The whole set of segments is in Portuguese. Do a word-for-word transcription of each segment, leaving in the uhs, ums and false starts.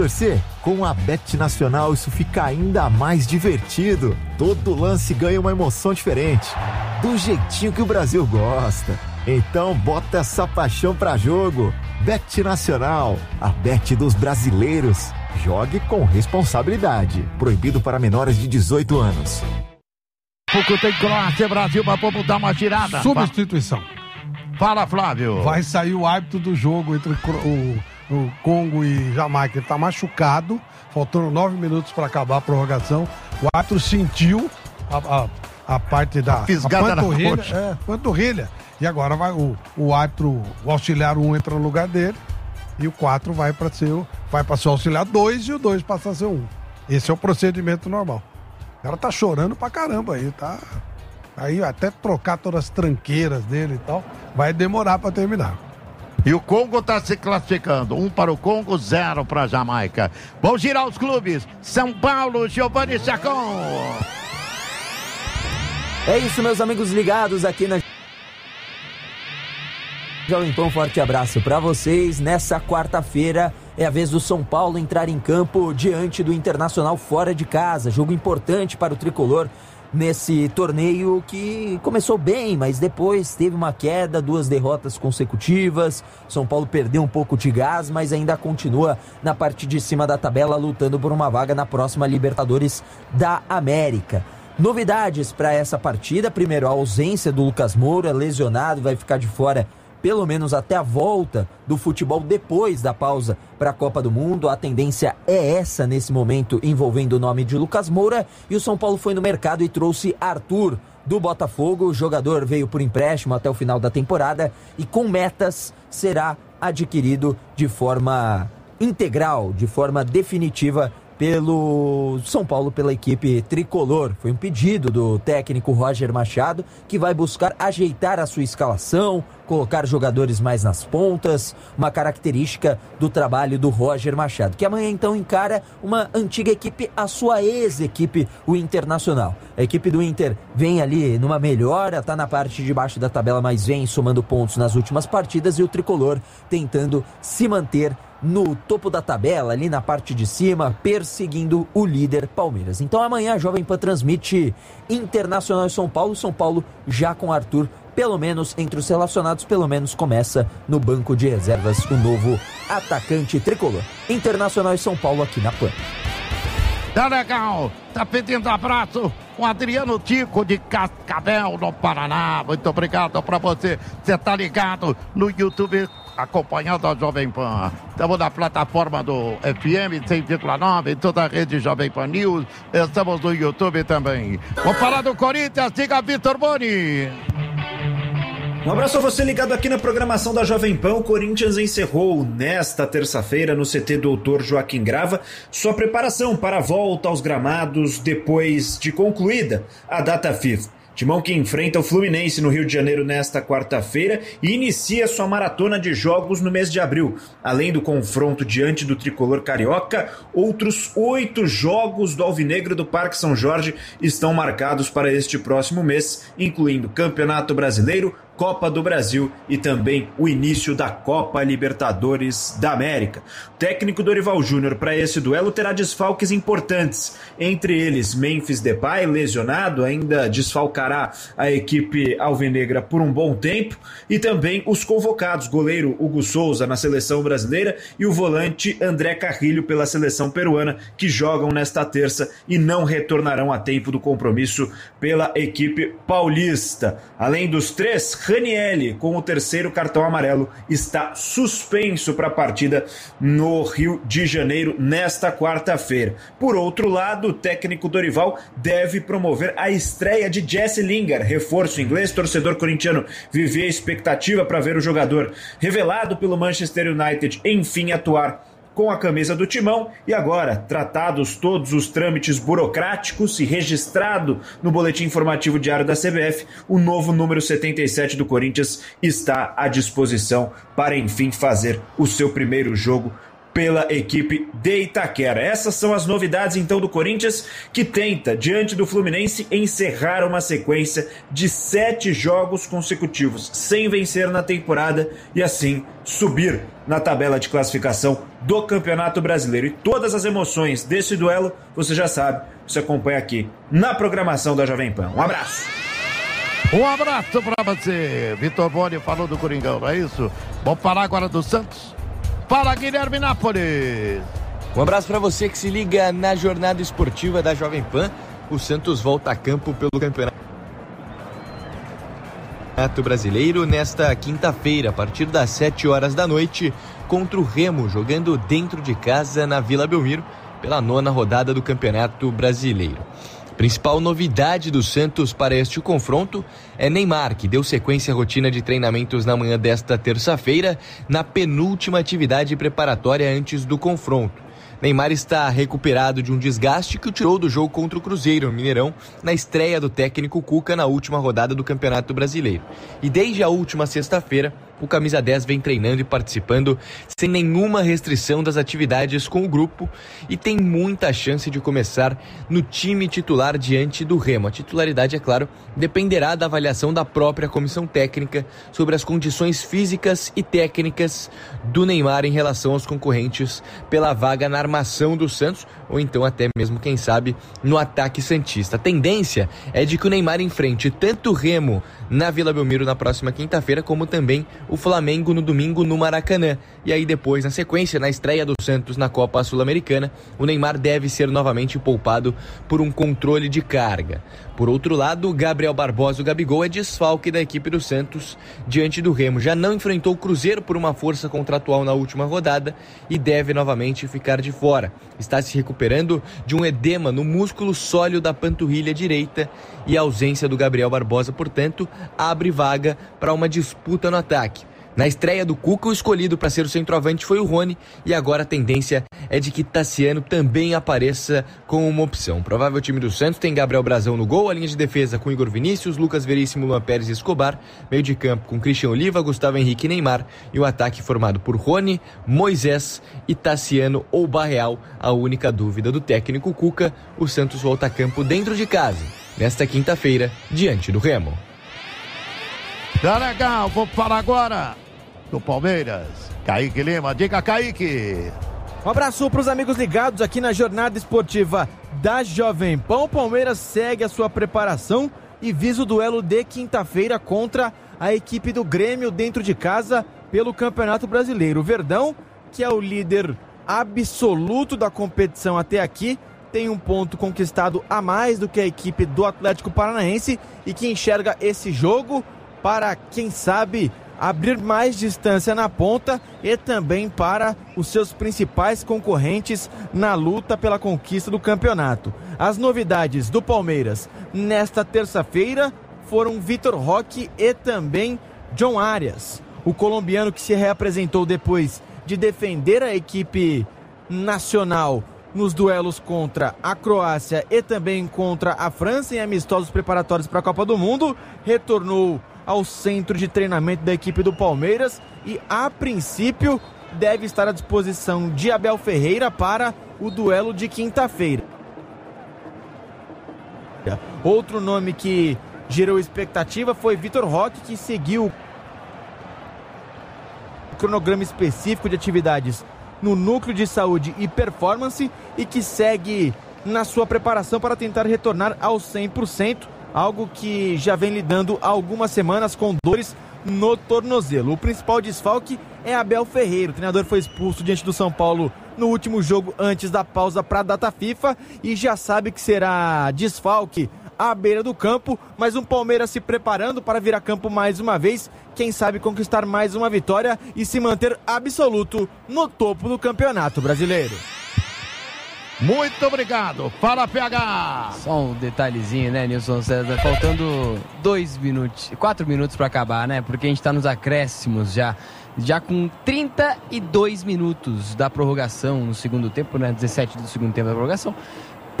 Torcer com a Bet Nacional, isso fica ainda mais divertido. Todo lance ganha uma emoção diferente, do jeitinho que o Brasil gosta. Então bota essa paixão pra jogo. Bet Nacional, a bet dos brasileiros. Jogue com responsabilidade. Proibido para menores de dezoito anos. Pouco tem Croácia, Brasil, mas vamos dar uma girada. Substituição. Fala, Flávio. Vai sair o árbitro do jogo entre o, o Congo e Jamaica. Ele tá machucado, faltando nove minutos para acabar a prorrogação. O árbitro sentiu a, a, a parte da fisgada a panturrilha, na é, panturrilha. E agora vai o, o árbitro, o auxiliar um entra no lugar dele e o quatro vai para ser o, vai para ser o auxiliar dois e o dois passa a ser um. Esse é o procedimento normal. O cara tá chorando pra caramba aí, tá? Aí até trocar todas as tranqueiras dele e tal, vai demorar pra terminar. E o Congo tá se classificando. Um para o Congo, zero para a Jamaica. Vamos girar os clubes. São Paulo, Giovanni Chacon. É isso, meus amigos ligados aqui na Jovem Pan, um forte abraço para vocês. Nessa quarta-feira é a vez do São Paulo entrar em campo diante do Internacional fora de casa. Jogo importante para o tricolor nesse torneio que começou bem, mas depois teve uma queda, duas derrotas consecutivas. São Paulo perdeu um pouco de gás, mas ainda continua na parte de cima da tabela, lutando por uma vaga na próxima Libertadores da América. Novidades para essa partida: primeiro, a ausência do Lucas Moura, lesionado, vai ficar de fora pelo menos até a volta do futebol depois da pausa para a Copa do Mundo. A tendência é essa nesse momento, envolvendo o nome de Lucas Moura. E o São Paulo foi no mercado e trouxe Arthur do Botafogo. O jogador veio por empréstimo até o final da temporada e com metas será adquirido de forma integral, de forma definitiva pelo São Paulo, pela equipe tricolor. Foi um pedido do técnico Roger Machado, que vai buscar ajeitar a sua escalação, colocar jogadores mais nas pontas, uma característica do trabalho do Roger Machado, que amanhã então encara uma antiga equipe, a sua ex-equipe, o Internacional. A equipe do Inter vem ali numa melhora, tá na parte de baixo da tabela, mas vem somando pontos nas últimas partidas, e o tricolor tentando se manter no topo da tabela, ali na parte de cima, perseguindo o líder Palmeiras. Então amanhã a Jovem Pan transmite Internacional e São Paulo. São Paulo já com Arthur, pelo menos entre os relacionados, pelo menos começa no banco de reservas o novo atacante tricolor. Internacional e São Paulo aqui na Pan. Tá legal, tá pedindo abraço com Adriano Tico de Cascavel, no Paraná. Muito obrigado pra você. Você tá ligado no YouTube, acompanhando a Jovem Pan. Estamos na plataforma do F M cem vírgula nove, em toda a rede Jovem Pan News. Estamos no YouTube também. Vamos falar do Corinthians, diga Vitor Boni. Um abraço a você ligado aqui na programação da Jovem Pan. O Corinthians encerrou nesta terça-feira no C T Doutor Joaquim Grava sua preparação para a volta aos gramados depois de concluída a data FIFA. Timão que enfrenta o Fluminense no Rio de Janeiro nesta quarta-feira e inicia sua maratona de jogos no mês de abril. Além do confronto diante do tricolor carioca, outros oito jogos do Alvinegro do Parque São Jorge estão marcados para este próximo mês, incluindo Campeonato Brasileiro, Copa do Brasil e também o início da Copa Libertadores da América. O técnico Dorival Júnior para esse duelo terá desfalques importantes, entre eles Memphis Depay, lesionado, ainda desfalcará a equipe alvinegra por um bom tempo, e também os convocados, goleiro Hugo Souza na seleção brasileira e o volante André Carrilho pela seleção peruana, que jogam nesta terça e não retornarão a tempo do compromisso pela equipe paulista. Além dos três, Ranielli, com o terceiro cartão amarelo, está suspenso para a partida no Rio de Janeiro nesta quarta-feira. Por outro lado, o técnico Dorival deve promover a estreia de Jesse Lingard, reforço inglês. Torcedor corintiano vivia a expectativa para ver o jogador revelado pelo Manchester United enfim atuar com a camisa do Timão, e agora, tratados todos os trâmites burocráticos e registrado no boletim informativo diário da C B F, o novo número setenta e sete do Corinthians está à disposição para enfim fazer o seu primeiro jogo pela equipe de Itaquera. Essas são as novidades então do Corinthians, que tenta, diante do Fluminense, encerrar uma sequência de sete jogos consecutivos sem vencer na temporada e assim subir na tabela de classificação do Campeonato Brasileiro. E todas as emoções desse duelo, você já sabe, você acompanha aqui na programação da Jovem Pan. Um abraço! Um abraço pra você. Vitor Boni falou do Coringão, não é isso? Vamos falar agora do Santos. Fala, Guilherme Nápoles. Um abraço para você que se liga na jornada esportiva da Jovem Pan. O Santos volta a campo pelo Campeonato Brasileiro nesta quinta-feira, a partir das sete horas da noite, contra o Remo, jogando dentro de casa na Vila Belmiro, pela nona rodada do Campeonato Brasileiro. Principal novidade do Santos para este confronto é Neymar, que deu sequência à rotina de treinamentos na manhã desta terça-feira, na penúltima atividade preparatória antes do confronto. Neymar está recuperado de um desgaste que o tirou do jogo contra o Cruzeiro, no Mineirão, na estreia do técnico Cuca na última rodada do Campeonato Brasileiro. E desde a última sexta-feira, o camisa dez vem treinando e participando sem nenhuma restrição das atividades com o grupo e tem muita chance de começar no time titular diante do Remo. A titularidade, é claro, dependerá da avaliação da própria comissão técnica sobre as condições físicas e técnicas do Neymar em relação aos concorrentes pela vaga na armação do Santos, ou então até mesmo, quem sabe, no ataque santista. A tendência é de que o Neymar enfrente tanto o Remo na Vila Belmiro na próxima quinta-feira, como também o Flamengo no domingo no Maracanã. E aí depois, na sequência, na estreia do Santos na Copa Sul-Americana, o Neymar deve ser novamente poupado por um controle de carga. Por outro lado, Gabriel Barbosa, o Gabigol, é desfalque da equipe do Santos diante do Remo. Já não enfrentou o Cruzeiro por uma força contratual na última rodada e deve novamente ficar de fora. Está se recuperando de um edema no músculo sóleo da panturrilha direita e a ausência do Gabriel Barbosa, portanto, abre vaga para uma disputa no ataque. Na estreia do Cuca, o escolhido para ser o centroavante foi o Rony, e agora a tendência é de que Tassiano também apareça como uma opção. O provável time do Santos tem Gabriel Brazão no gol, a linha de defesa com Igor Vinícius, Lucas Veríssimo, Luan Pérez e Escobar, meio de campo com Christian Oliva, Gustavo Henrique e Neymar, e o ataque formado por Rony, Moisés e Tassiano ou Barreal. A única dúvida do técnico Cuca: o Santos volta a campo dentro de casa, nesta quinta-feira, diante do Remo. Tá legal, vou falar agora do Palmeiras. Kaique Lima, diga, Kaique. Um abraço para os amigos ligados aqui na jornada esportiva da Jovem Pan. O Palmeiras segue a sua preparação e visa o duelo de quinta-feira contra a equipe do Grêmio dentro de casa pelo Campeonato Brasileiro. O Verdão, que é o líder absoluto da competição até aqui, tem um ponto conquistado a mais do que a equipe do Atlético Paranaense e que enxerga esse jogo para, quem sabe, abrir mais distância na ponta e também para os seus principais concorrentes na luta pela conquista do campeonato. As novidades do Palmeiras nesta terça-feira foram Vitor Roque e também John Arias. O colombiano, que se reapresentou depois de defender a equipe nacional nos duelos contra a Croácia e também contra a França em amistosos preparatórios para a Copa do Mundo, retornou ao centro de treinamento da equipe do Palmeiras e, a princípio, deve estar à disposição de Abel Ferreira para o duelo de quinta-feira. Outro nome que gerou expectativa foi Vitor Roque, que seguiu o cronograma específico de atividades no Núcleo de Saúde e Performance e que segue na sua preparação para tentar retornar ao cem por cento, algo que já vem lidando há algumas semanas com dores no tornozelo. O principal desfalque é Abel Ferreira. O treinador foi expulso diante do São Paulo no último jogo antes da pausa para a data FIFA e já sabe que será desfalque à beira do campo, mas um Palmeiras se preparando para vir a campo mais uma vez, quem sabe conquistar mais uma vitória e se manter absoluto no topo do Campeonato Brasileiro. Muito obrigado. Fala, P H. Só um detalhezinho, né, Nilson César? Faltando dois minutos, quatro minutos para acabar, né? Porque a gente tá nos acréscimos já. Já com trinta e dois minutos da prorrogação no segundo tempo, né? dezessete do segundo tempo da prorrogação.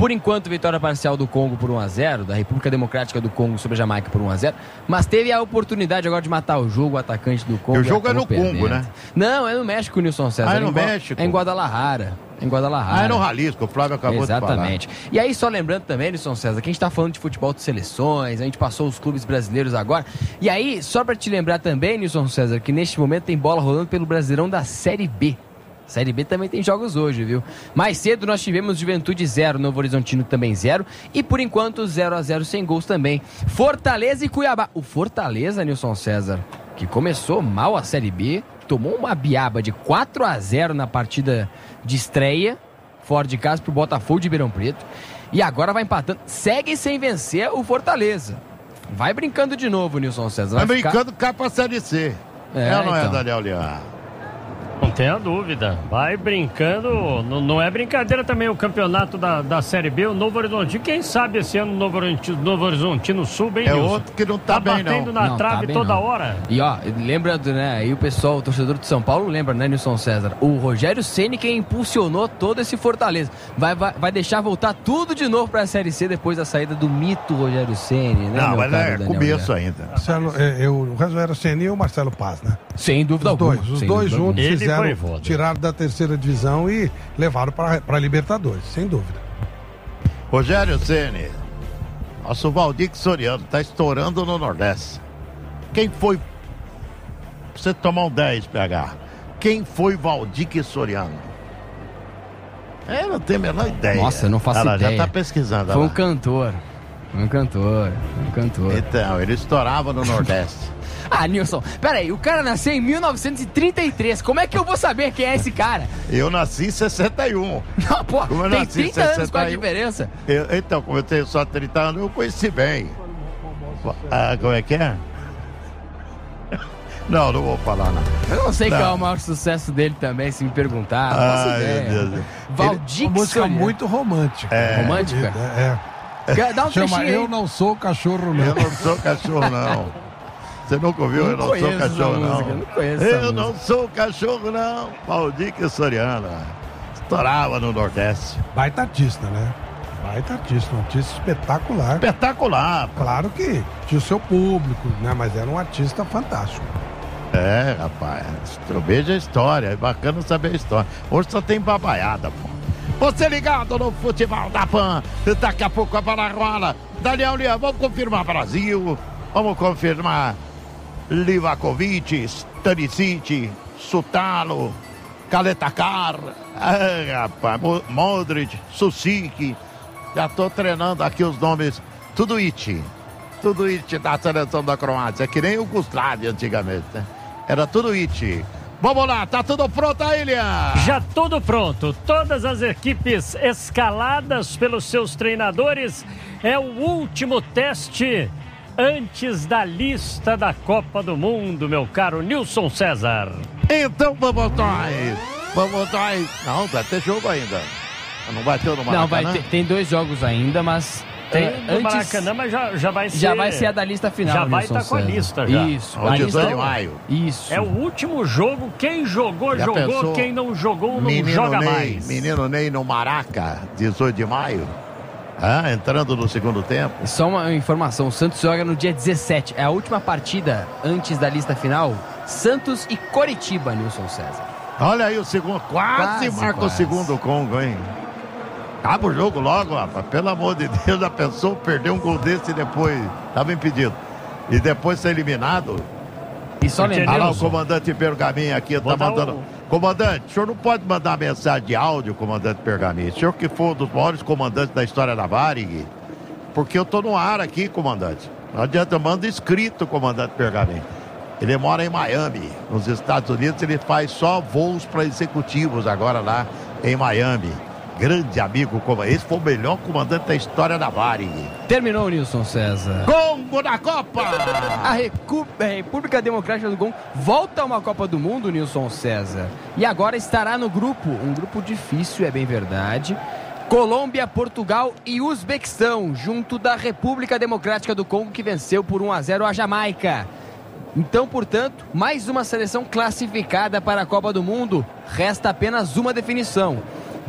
Por enquanto, vitória parcial do Congo por um a zero, da República Democrática do Congo sobre a Jamaica por um a zero, mas teve a oportunidade agora de matar o jogo, o atacante do Congo. E o jogo é no perdendo. Congo, né? Não, é no México, Nilson César. Ah, é no em Gua- México? É em Guadalajara. Em Guadalajara. Ah, é no Jalisco, o Flávio acabou Exatamente. de falar. E aí, só lembrando também, Nilson César, que a gente tá falando de futebol de seleções, a gente passou os clubes brasileiros agora. E aí, só pra te lembrar também, Nilson César, que neste momento tem bola rolando pelo Brasileirão da Série B. Série B também tem jogos hoje, viu? Mais cedo nós tivemos Juventude zero, Novo Horizontino também zero. E por enquanto zero a zero sem gols também. Fortaleza e Cuiabá. O Fortaleza, Nilson César, que começou mal a Série B, tomou uma biaba de quatro a zero na partida de estreia, fora de casa pro Botafogo de Ribeirão Preto. E agora vai empatando. Segue sem vencer o Fortaleza. Vai brincando de novo, Nilson César. Vai, Vai brincando ficar... cá pra Série C. É, É ou não é, então. Daniel Leão? Não tenha dúvida, vai brincando, não, não é brincadeira também o campeonato da, da Série B, o Novo Horizontino, quem sabe esse ano o Novo Horizontino, Novo Horizontino suba, hein, É Nilson? outro que não tá, Tá bem, batendo não. na Não, trave tá bem, toda não. hora. E ó, lembrando, né, aí o pessoal, o torcedor de São Paulo lembra, né, Nilson César? O Rogério Ceni quem impulsionou todo esse Fortaleza. Vai, vai, vai deixar voltar tudo de novo pra Série C depois da saída do mito Rogério Ceni, né, Não, meu mas caro é Daniel começo Leão? ainda. Marcelo, é, eu, o resto era o Ceni e o Marcelo Paz, né? Sem dúvida Os alguma. dois, os sem dois dúvida juntos Ele fizeram, foi foda. tiraram da terceira divisão e levaram para a Libertadores, sem dúvida. Rogério Ceni, nosso Valdir Soriano, tá estourando no Nordeste. Quem foi? Pra você tomar um dez, P H. Quem foi Valdir Soriano? Eu não tenho a menor ideia. Nossa, eu não faço Ela ideia. já tá pesquisando. Foi um lá. cantor. Um cantor. Um cantor. Então, ele estourava no Nordeste. Ah, Nilson, peraí, o cara nasceu em mil novecentos e trinta e três. Como é que eu vou saber quem é esse cara? Eu nasci em sessenta e um. Não, pô, Como eu tem nasci em trinta anos com a sessenta e um. diferença. Eu- então, como eu tenho só trinta anos, eu conheci bem. Ah, como é que é? Não, não vou falar, não. Eu não sei Não. qual é o maior sucesso dele também, se me perguntar. Não faço Ai, ideia. meu Deus. Valdir Uma música Soriano. muito romântica. É. Romântica? É. é. Dá um Chama trechinho aí. Eu Não Sou Cachorro, não. Eu não sou cachorro, não. Você nunca ouviu? Eu não sou conheço essa cachorro, música, não. não conheço essa Eu não música. sou cachorro, não. Valdir Soriano. Estourava no Nordeste. Baita artista, né? Baita artista, um artista espetacular. Espetacular. Claro que tinha o seu público, né? Mas era um artista fantástico. É, rapaz. Veja a história. É bacana saber a história. Hoje só tem babaiada, pô. Você ligado no futebol da Pan. Daqui a pouco a bola rola. Daniel Leão, vamos confirmar Brasil. Vamos confirmar Livakovic, Stanisic, Sutalo, Kaletacar. Ah, rapaz. Mo- Modric, Susic. Já tô treinando aqui os nomes. Tudo it. Tudo it da seleção da Croácia. Que nem o Gustav antigamente, né? Era tudo it. Vamos lá, tá tudo pronto aí, Lian? Já tudo pronto, todas as equipes escaladas pelos seus treinadores. É o último teste antes da lista da Copa do Mundo, meu caro Nilson César. Então vamos nós. Vamos nós. Não, vai ter jogo ainda. Não vai ter no Maracanã? Não, vai ter, tem dois jogos ainda, mas Tem é, no antes Maracanã, mas já, já vai ser... já vai ser a da lista final. Já vai Nilson estar com a César. lista já. Isso. Ó, a dezoito lista- de maio. Isso. É o último jogo, quem jogou, Já jogou, pensou? quem não jogou, não Menino joga Ney, mais. Menino Ney no Maraca, dezoito de maio. Ah, entrando no segundo tempo. E só uma informação, o Santos joga no dia dezessete. É a última partida antes da lista final. Santos e Coritiba, Nilson César. Olha aí o segundo, quase, Quase, marca quase. o segundo Congo, hein? Acaba o jogo logo, rapaz. Pelo amor de Deus, já pensou perder um gol desse e depois estava impedido. E depois ser eliminado. E só Porque lembrar. Olha lá o Nilson. comandante Pergaminho aqui, Vou tá dar mandando. o- Comandante, o senhor não pode mandar mensagem de áudio, comandante Pergaminho. O senhor que foi um dos maiores comandantes da história da Varig. Porque eu tô no ar aqui, comandante. Não adianta, manda escrito, comandante Pergaminho. Ele mora em Miami, nos Estados Unidos. Ele faz só voos para executivos agora lá em Miami. Grande amigo, como esse foi o melhor comandante da história da Varig. Terminou, Nilson César. Congo da Copa! A, Recu- a República Democrática do Congo volta a uma Copa do Mundo, Nilson César. E agora estará no grupo, um grupo difícil, é bem verdade. Colômbia, Portugal e Uzbequistão, junto da República Democrática do Congo, que venceu por um a zero a Jamaica. Então, portanto, mais uma seleção classificada para a Copa do Mundo. Resta apenas uma definição.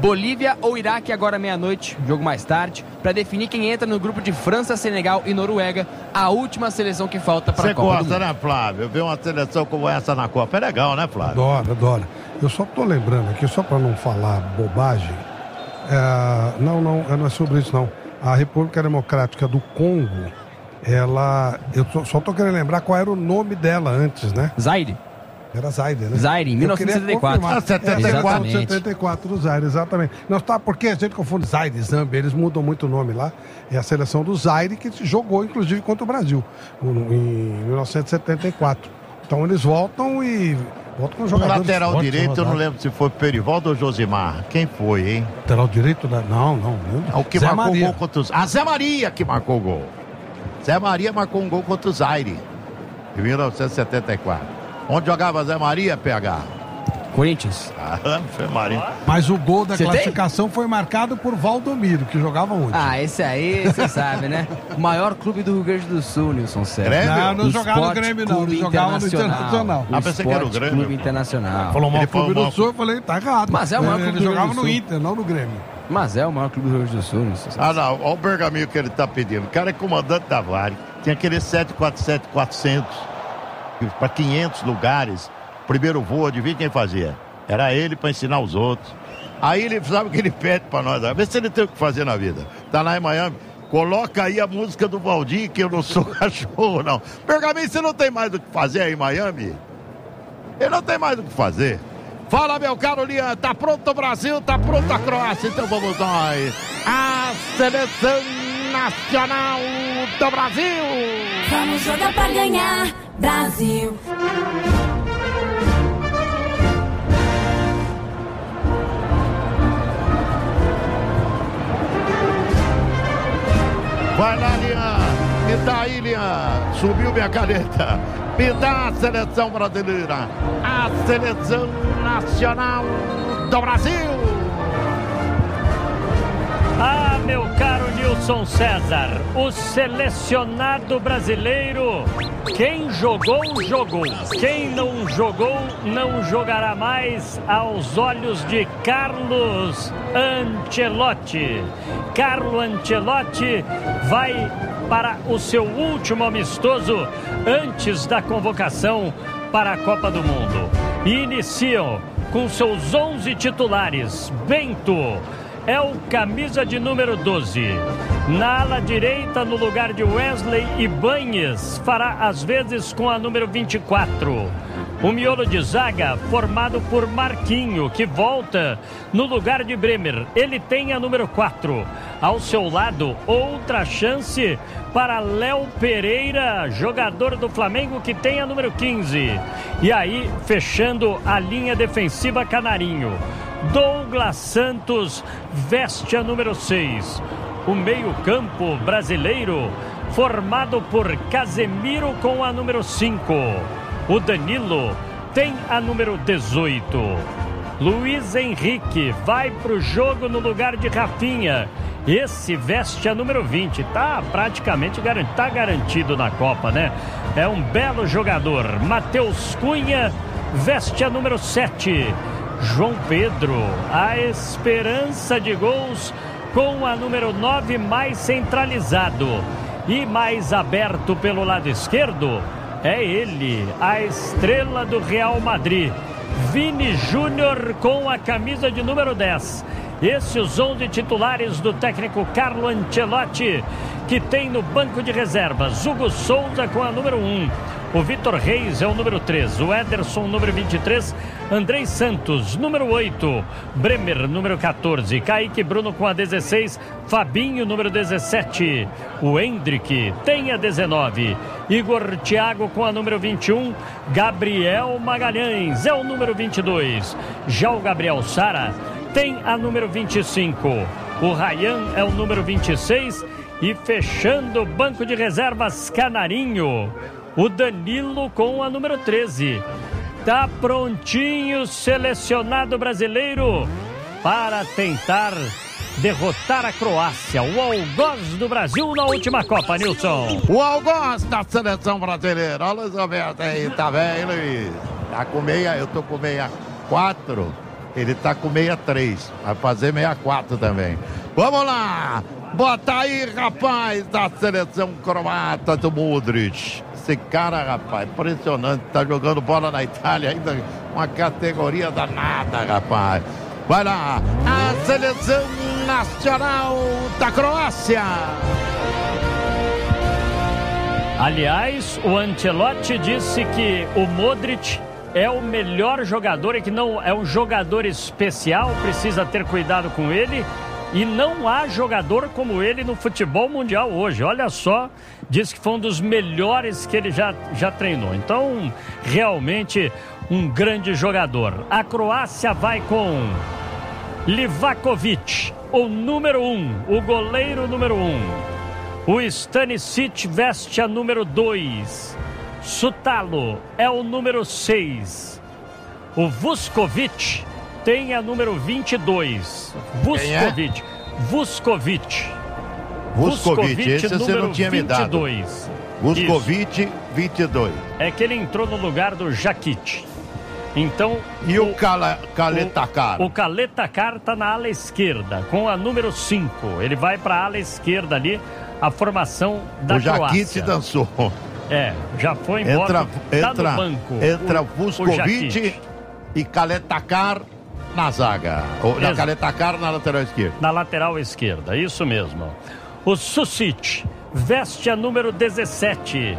Bolívia ou Iraque agora meia-noite, jogo mais tarde, para definir quem entra no grupo de França, Senegal e Noruega, a última seleção que falta para a Copa do Mundo. Você gosta, né, Flávio? Ver uma seleção como essa na Copa é legal, né, Flávio? Adoro, adoro. Eu só tô lembrando aqui, só para não falar bobagem, é... não, não, não é sobre isso não. A República Democrática do Congo, ela, eu só tô querendo lembrar qual era o nome dela antes, né? Zaire. Era Zaire, né? Zaire, em mil novecentos e setenta e quatro. Ah, setenta e quatro. setenta e quatro do Zaire, exatamente. Não, tá, porque a gente confunde Zaire e Zâmbia, eles mudam muito o nome lá. É a seleção do Zaire que jogou, inclusive, contra o Brasil, em mil novecentos e setenta e quatro. Então eles voltam e voltam com os jogadores. O lateral direito, eu não lembro se foi Perivaldo ou Josimar. Quem foi, hein? Lateral direito? Da... Não, não. não. O que Zé marcou Maria. o gol contra os... Ah, Zé Maria que marcou o gol. Zé Maria marcou um gol contra o Zaire, em mil novecentos e setenta e quatro. Onde jogava Zé Maria, P H? Corinthians. Ah, Zé Maria. Mas o gol da Cê classificação tem? foi marcado por Valdomiro, que jogava onde? Ah, esse aí, você sabe, né? O maior clube do Rio Grande do Sul, Nilson César. Grêmio? Não, não O jogava no Esporte Grêmio, não. Clube Ele jogava no Internacional. Ah, pensei que era o Esporte Grêmio. Clube Internacional. Falou mal Ele do Clube falou do Sul, eu falei, tá errado. Mas é o maior ele, clube ele do Rio jogava Grande do no Sul. Inter, não no Grêmio. Mas é o maior clube do Rio Grande do Sul, Nilson César. Ah, não. Olha o pergaminho que ele tá pedindo. O cara é comandante da Vale. Tinha aquele sete quatro sete quatrocentos para quinhentos lugares. Primeiro voo, adivinha quem fazia? Era ele para ensinar os outros. Aí ele sabe o que ele pede para nós. Vê se ele tem o que fazer na vida. Tá lá em Miami. Coloca aí a música do Valdir, que eu não sou cachorro, não. Pergaminho, você não tem mais o que fazer aí em Miami? Ele não tem mais o que fazer. Fala, meu caro Lian, tá pronto o Brasil, tá pronto a Croácia, então vamos nós. A seleção nacional do Brasil. Vamos jogar pra ganhar, Brasil. Vai lá, Lian. Me dá aí, Lian. Subiu minha caneta. Me dá a seleção brasileira. A seleção nacional do Brasil. Ah, meu caro Nilson César, o selecionado brasileiro, quem jogou, jogou. Quem não jogou, não jogará mais aos olhos de Carlos Ancelotti. Carlo Ancelotti vai para o seu último amistoso antes da convocação para a Copa do Mundo. E iniciam com seus onze titulares. Bento é o camisa de número doze. Na ala direita, no lugar de Wesley Ibanez, fará às vezes com a número vinte e quatro. O miolo de zaga formado por Marquinho, que volta no lugar de Bremer. Ele tem a número quatro. Ao seu lado, outra chance para Léo Pereira, jogador do Flamengo, que tem a número quinze. E aí, fechando a linha defensiva, Canarinho. Douglas Santos veste a número seis. O meio-campo brasileiro formado por Casemiro com a número cinco. O Danilo tem a número dezoito. Luiz Henrique vai para o jogo no lugar de Rafinha. Esse veste a número vinte. Tá praticamente garantido, tá garantido na Copa, né? É um belo jogador. Matheus Cunha veste a número sete. João Pedro, a esperança de gols com a número nove, mais centralizado e mais aberto pelo lado esquerdo. É ele, a estrela do Real Madrid, Vini Júnior, com a camisa de número dez. Esses os onze titulares do técnico Carlo Ancelotti, que tem no banco de reservas Hugo Souza com a número um. O Vitor Reis é o número três, o Ederson, número vinte e três, Andrei Santos, número oito, Bremer, número quatorze, Kaique Bruno com a dezesseis, Fabinho, número dezessete, o Hendrick tem a dezenove, Igor Thiago com a número vinte e um, Gabriel Magalhães é o número vinte e dois, já o Gabriel Sara tem a número vinte e cinco, o Ryan é o número vinte e seis e fechando o banco de reservas, Canarinho. O Danilo com a número treze. Tá prontinho o selecionado brasileiro para tentar derrotar a Croácia. O algoz do Brasil na última Copa, Nilson. O algoz da seleção brasileira. Olha o Luiz Alberto aí, tá vendo, Luiz? Tá com meia, eu tô com meia quatro. Ele tá com sessenta e três. Vai fazer sessenta e quatro também. Vamos lá! Bota aí, rapaz, da seleção croata do Modric. Esse cara, rapaz, impressionante. Tá jogando bola na Itália ainda. Uma categoria danada, rapaz. Vai lá, a seleção nacional da Croácia. Aliás, o Ancelotti disse que o Modric é o melhor jogador e que não é um jogador especial, precisa ter cuidado com ele. E não há jogador como ele no futebol mundial hoje. Olha só, diz que foi um dos melhores que ele já, já treinou. Então, realmente, um grande jogador. A Croácia vai com Livakovic, o número um, o goleiro número um. O Stanisic veste a número dois. Sutalo é o número seis. O Vuskovic tem a número vinte e dois. Vuskovic. Vuskovic. Vuskovic, esse você não tinha me dado. vinte e dois. Vuskovic, vinte e dois. É que ele entrou no lugar do Jakic. Então. E o, o Kaletakar? O, o Kaletakar está na ala esquerda, com a número cinco. Ele vai para a ala esquerda ali, a formação da o Croácia. O Jakic dançou. É, já foi embora. Entra, tá entra, no banco. Entra o, Vuskovic e Kaletakar na zaga. Ou na Kaletakar na lateral esquerda. Na lateral esquerda, isso mesmo. O Susic veste a número dezessete.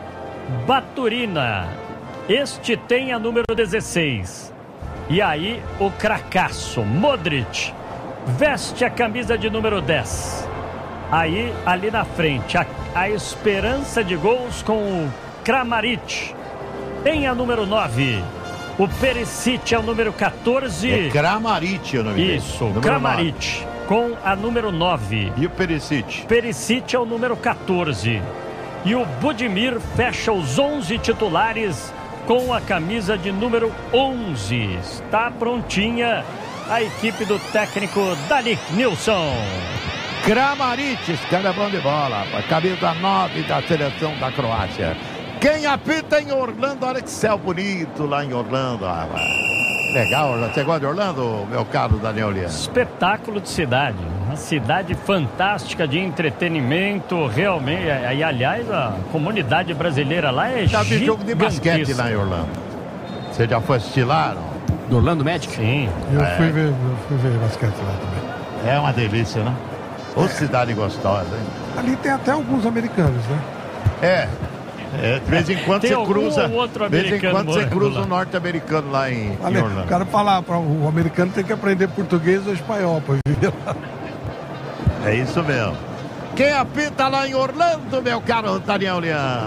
Baturina, este tem a número dezesseis. E aí o cracaço Modric veste a camisa de número dez. Aí ali na frente a, a esperança de gols com o Kramaric tem a número nove. O Perisic é o número quatorze. É Kramaric o nome dele. Isso, Kramaric com a número nove. E o Perisic? Perisic é o número quatorze. E o Budimir fecha os onze titulares com a camisa de número onze. Está prontinha a equipe do técnico Danik Nilsson. Kramaric, esse cara é bom de bola. Camisa nove da seleção da Croácia. Quem apita em Orlando, olha que céu bonito lá em Orlando. Ah, legal, Orlando. Você gosta de Orlando, meu caro Daniel Liano? Espetáculo de cidade. Uma cidade fantástica de entretenimento, realmente. E, aliás, a comunidade brasileira lá é já vi jogo de basquete lá em Orlando. Você já foi assistir lá? Não? Do Orlando Magic? Sim. Eu, é. fui ver, eu fui ver basquete lá também. É uma delícia, né? Ô, é. Cidade gostosa, hein? Ali tem até alguns americanos, né? É. É, de vez em quando tem você cruza. Outro de vez em quando você cruza o norte-americano lá em, Ali, em Orlando. O cara falar para o americano tem que aprender português ou espanhol para viver lá. É isso mesmo. Quem apita lá em Orlando, meu caro Daniel Lian?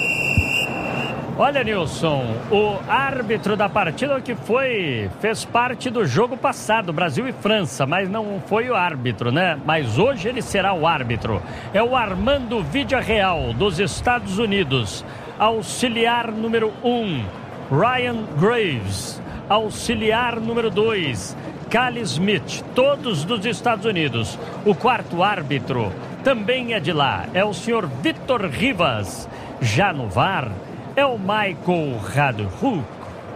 Olha, Nilson, o árbitro da partida que foi, fez parte do jogo passado, Brasil e França, mas não foi o árbitro, né? Mas hoje ele será o árbitro. É o Armando Villarreal, dos Estados Unidos. Auxiliar número um, Ryan Graves. Auxiliar número dois, Cali Smith, todos dos Estados Unidos. O quarto árbitro também é de lá, é o senhor Vitor Rivas. Já no V A R, é o Michael Radhuk.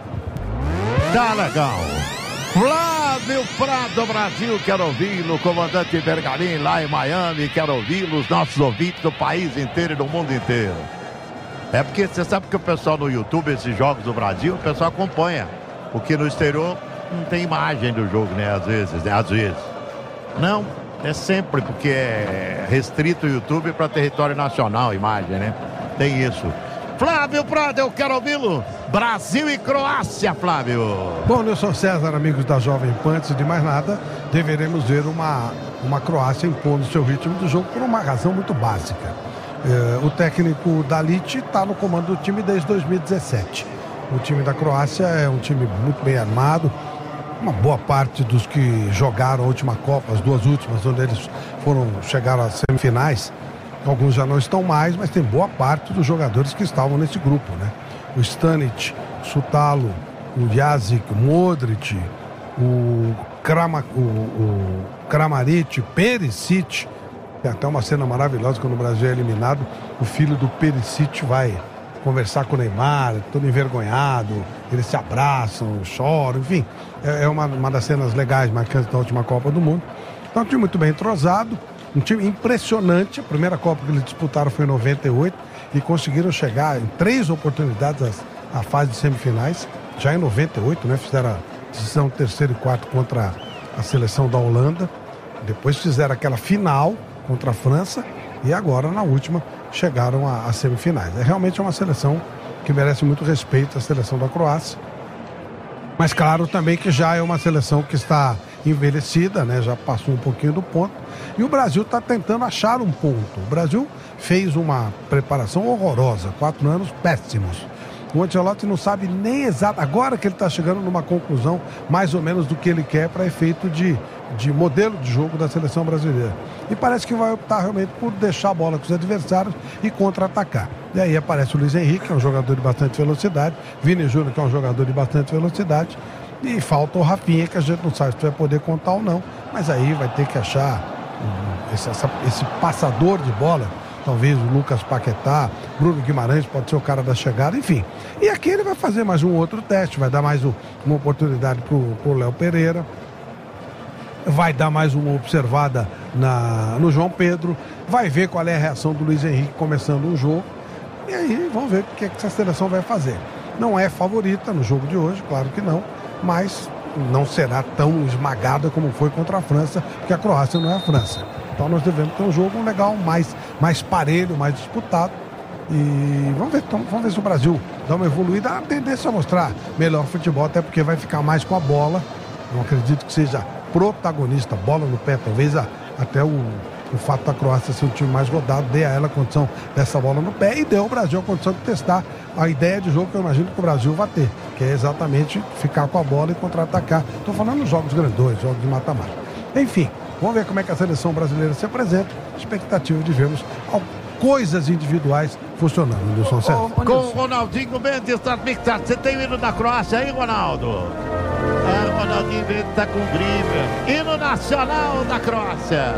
Tá legal. Flávio Prado, Brasil, quero ouvi-lo. Comandante Bergalim, lá em Miami, quero ouvi-lo. Os nossos ouvintes do país inteiro e do mundo inteiro. É porque você sabe que o pessoal no YouTube, esses jogos do Brasil, o pessoal acompanha. Porque no exterior não tem imagem do jogo, né? Às vezes, né? Às vezes. Não, é sempre, porque é restrito o YouTube para território nacional, imagem, né? Tem isso. Flávio Prado, eu quero ouvi-lo. Brasil e Croácia, Flávio. Bom, Nilson César, amigos da Jovem Pan, antes de mais nada, deveremos ver uma, uma Croácia impondo seu ritmo do jogo por uma razão muito básica. É, o técnico Dalit está no comando do time desde dois mil e dezessete. O time da Croácia é um time muito bem armado. Uma boa parte dos que jogaram a última Copa, as duas últimas, onde eles foram chegaram às semifinais, alguns já não estão mais, mas tem boa parte dos jogadores que estavam nesse grupo, né? O Stanic, Sutalo, o Jazic, o Modric, o, Krama, o, o Kramaric, Perisic. Tem até uma cena maravilhosa quando o Brasil é eliminado. O filho do Perisic vai conversar com o Neymar, todo envergonhado. eles se abraçam, choram, enfim. É, é uma, uma das cenas legais, marcantes da última Copa do Mundo. Então, um time muito bem entrosado, um time impressionante. A primeira Copa que eles disputaram foi em noventa e oito e conseguiram chegar em três oportunidades à fase de semifinais, já em noventa e oito, né? Fizeram a decisão terceiro e quarto contra a seleção da Holanda. Depois fizeram aquela final contra a França e agora, na última, chegaram às semifinais. É realmente uma seleção que merece muito respeito, a seleção da Croácia. Mas claro também que já é uma seleção que está envelhecida, né? Já passou um pouquinho do ponto. E o Brasil está tentando achar um ponto. O Brasil fez uma preparação horrorosa, quatro anos péssimos. O Ancelotti não sabe nem exato, agora que ele está chegando numa conclusão mais ou menos do que ele quer para efeito de, de modelo de jogo da seleção brasileira. E parece que vai optar realmente por deixar a bola com os adversários e contra-atacar. E aí aparece o Luiz Henrique, que é um jogador de bastante velocidade, Vini Júnior, que é um jogador de bastante velocidade, e falta o Rafinha, que a gente não sabe se vai poder contar ou não, mas aí vai ter que achar um, esse, essa, esse passador de bola. Talvez o Lucas Paquetá, Bruno Guimarães pode ser o cara da chegada, enfim. E aqui ele vai fazer mais um outro teste, vai dar mais um, uma oportunidade pro, pro Léo Pereira, vai dar mais uma observada na, no João Pedro, vai ver qual é a reação do Luiz Henrique começando um jogo, e aí vamos ver o que, é que essa seleção vai fazer. Não é favorita no jogo de hoje, claro que não, mas não será tão esmagada como foi contra a França, porque a Croácia não é a França. Então nós devemos ter um jogo legal, mais, mais parelho, mais disputado. E vamos ver, então, vamos ver se o Brasil dá uma evoluída. A tendência a mostrar melhor futebol, até porque vai ficar mais com a bola. Não acredito que seja protagonista, bola no pé. Talvez a, até o, o fato da Croácia ser um time mais rodado dê a ela a condição dessa bola no pé e deu ao Brasil a condição de testar a ideia de jogo que eu imagino que o Brasil vai ter, que é exatamente ficar com a bola e contra-atacar. Estou falando dos jogos grandões, jogos de mata-mata. Enfim, vamos ver como é que a seleção brasileira se apresenta. Expectativa de vermos coisas individuais funcionando, Nilson César. Com o Ronaldinho Mendes transmitindo. Você tem o hino da Croácia aí, Ronaldo? É, o Ronaldinho Mendes está com drible. Hino nacional da Croácia.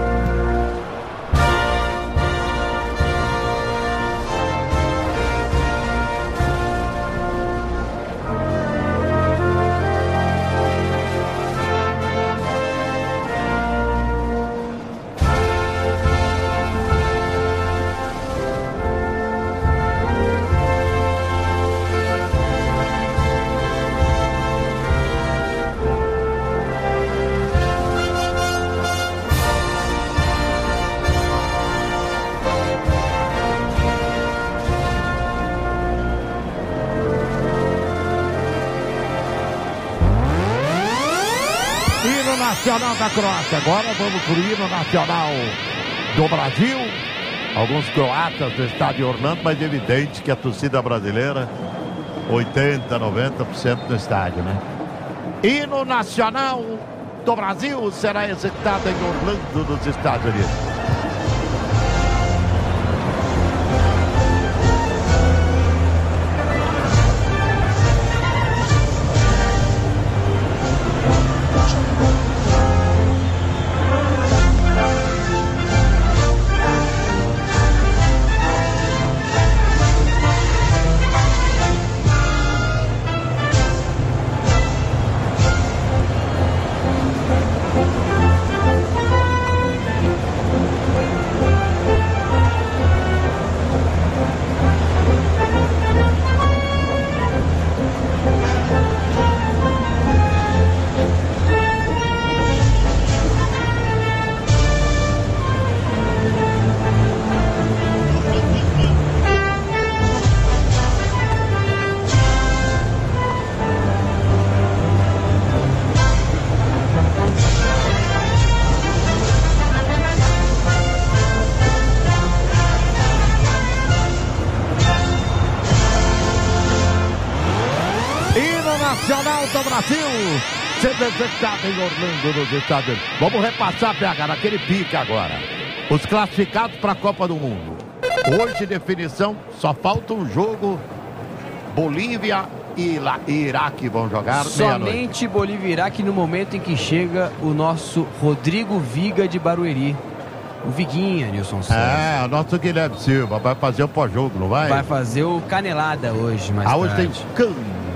Nacional da Croácia. Agora vamos para o hino nacional do Brasil. Alguns croatas do estádio Orlando, mas é evidente que a torcida brasileira, oitenta, noventa por cento do estádio, né? Hino nacional do Brasil será executado em Orlando, nos Estados Unidos. Nacional do Brasil, sendo executado em Orlando, nos Estados Unidos. Vamos repassar, P H, naquele pique agora. Os classificados para a Copa do Mundo. Hoje, definição, só falta um jogo. Bolívia e Iraque vão jogar. Somente Bolívia e Iraque no momento em que chega o nosso Rodrigo Viga de Barueri. O Viguinha, Nilson César. É, o nosso Guilherme Silva vai fazer o pós-jogo, não vai? Vai fazer o Canelada hoje, mais ah, tarde. hoje tem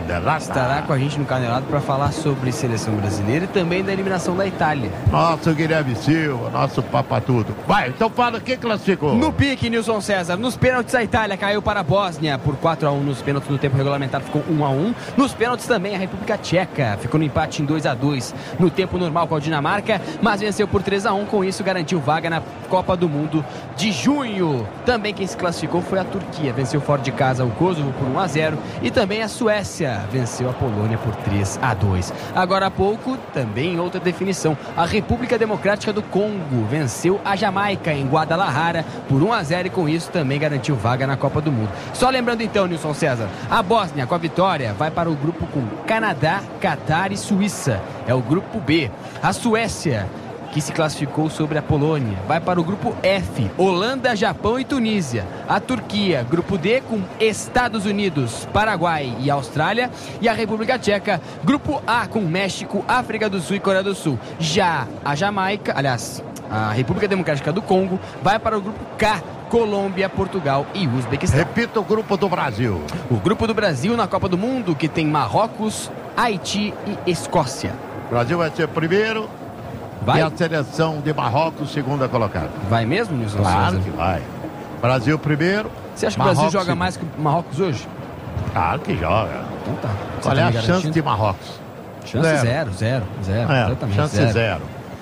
Canelada. Estará com a gente no Canelado para falar sobre seleção brasileira e também da eliminação da Itália. Nosso Guilherme Silva, nosso papatudo. Vai, então fala quem classificou. No pique, Nilson César. Nos pênaltis, a Itália caiu para a Bósnia por quatro a um nos pênaltis no tempo regulamentar, ficou um a um. Nos pênaltis também a República Tcheca ficou no empate em dois a dois no tempo normal com a Dinamarca, mas venceu por três a um, com isso garantiu vaga na Copa do Mundo de junho. Também quem se classificou foi a Turquia, venceu fora de casa o Kosovo por um a zero e também a Suécia venceu a Polônia por três a dois. Agora há pouco, também outra definição, a República Democrática do Congo venceu a Jamaica em Guadalajara por um a zero e com isso também garantiu vaga na Copa do Mundo. Só lembrando então, Nilson César, a Bósnia com a vitória vai para o grupo com Canadá, Catar e Suíça, é o grupo B. A Suécia, que se classificou sobre a Polônia, vai para o grupo F, Holanda, Japão e Tunísia. A Turquia, grupo D, com Estados Unidos, Paraguai e Austrália. E a República Tcheca, grupo A, com México, África do Sul e Coreia do Sul. Já a Jamaica, aliás, a República Democrática do Congo, vai para o grupo K, Colômbia, Portugal e Uzbequistão. Repita o grupo do Brasil. O grupo do Brasil na Copa do Mundo, que tem Marrocos, Haiti e Escócia. O Brasil vai ser primeiro. Vai? E a seleção de Marrocos, segunda colocada. Vai mesmo, Nilson Claro César? que vai. Brasil primeiro. Você acha que Marrocos o Brasil joga segundo. mais que o Marrocos hoje? Claro que joga. Então tá. Você Qual tá é a me chance garantindo? de Marrocos? Chance zero, zero, zero. É, exatamente, chance zero. zero.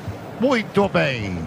Muito bem.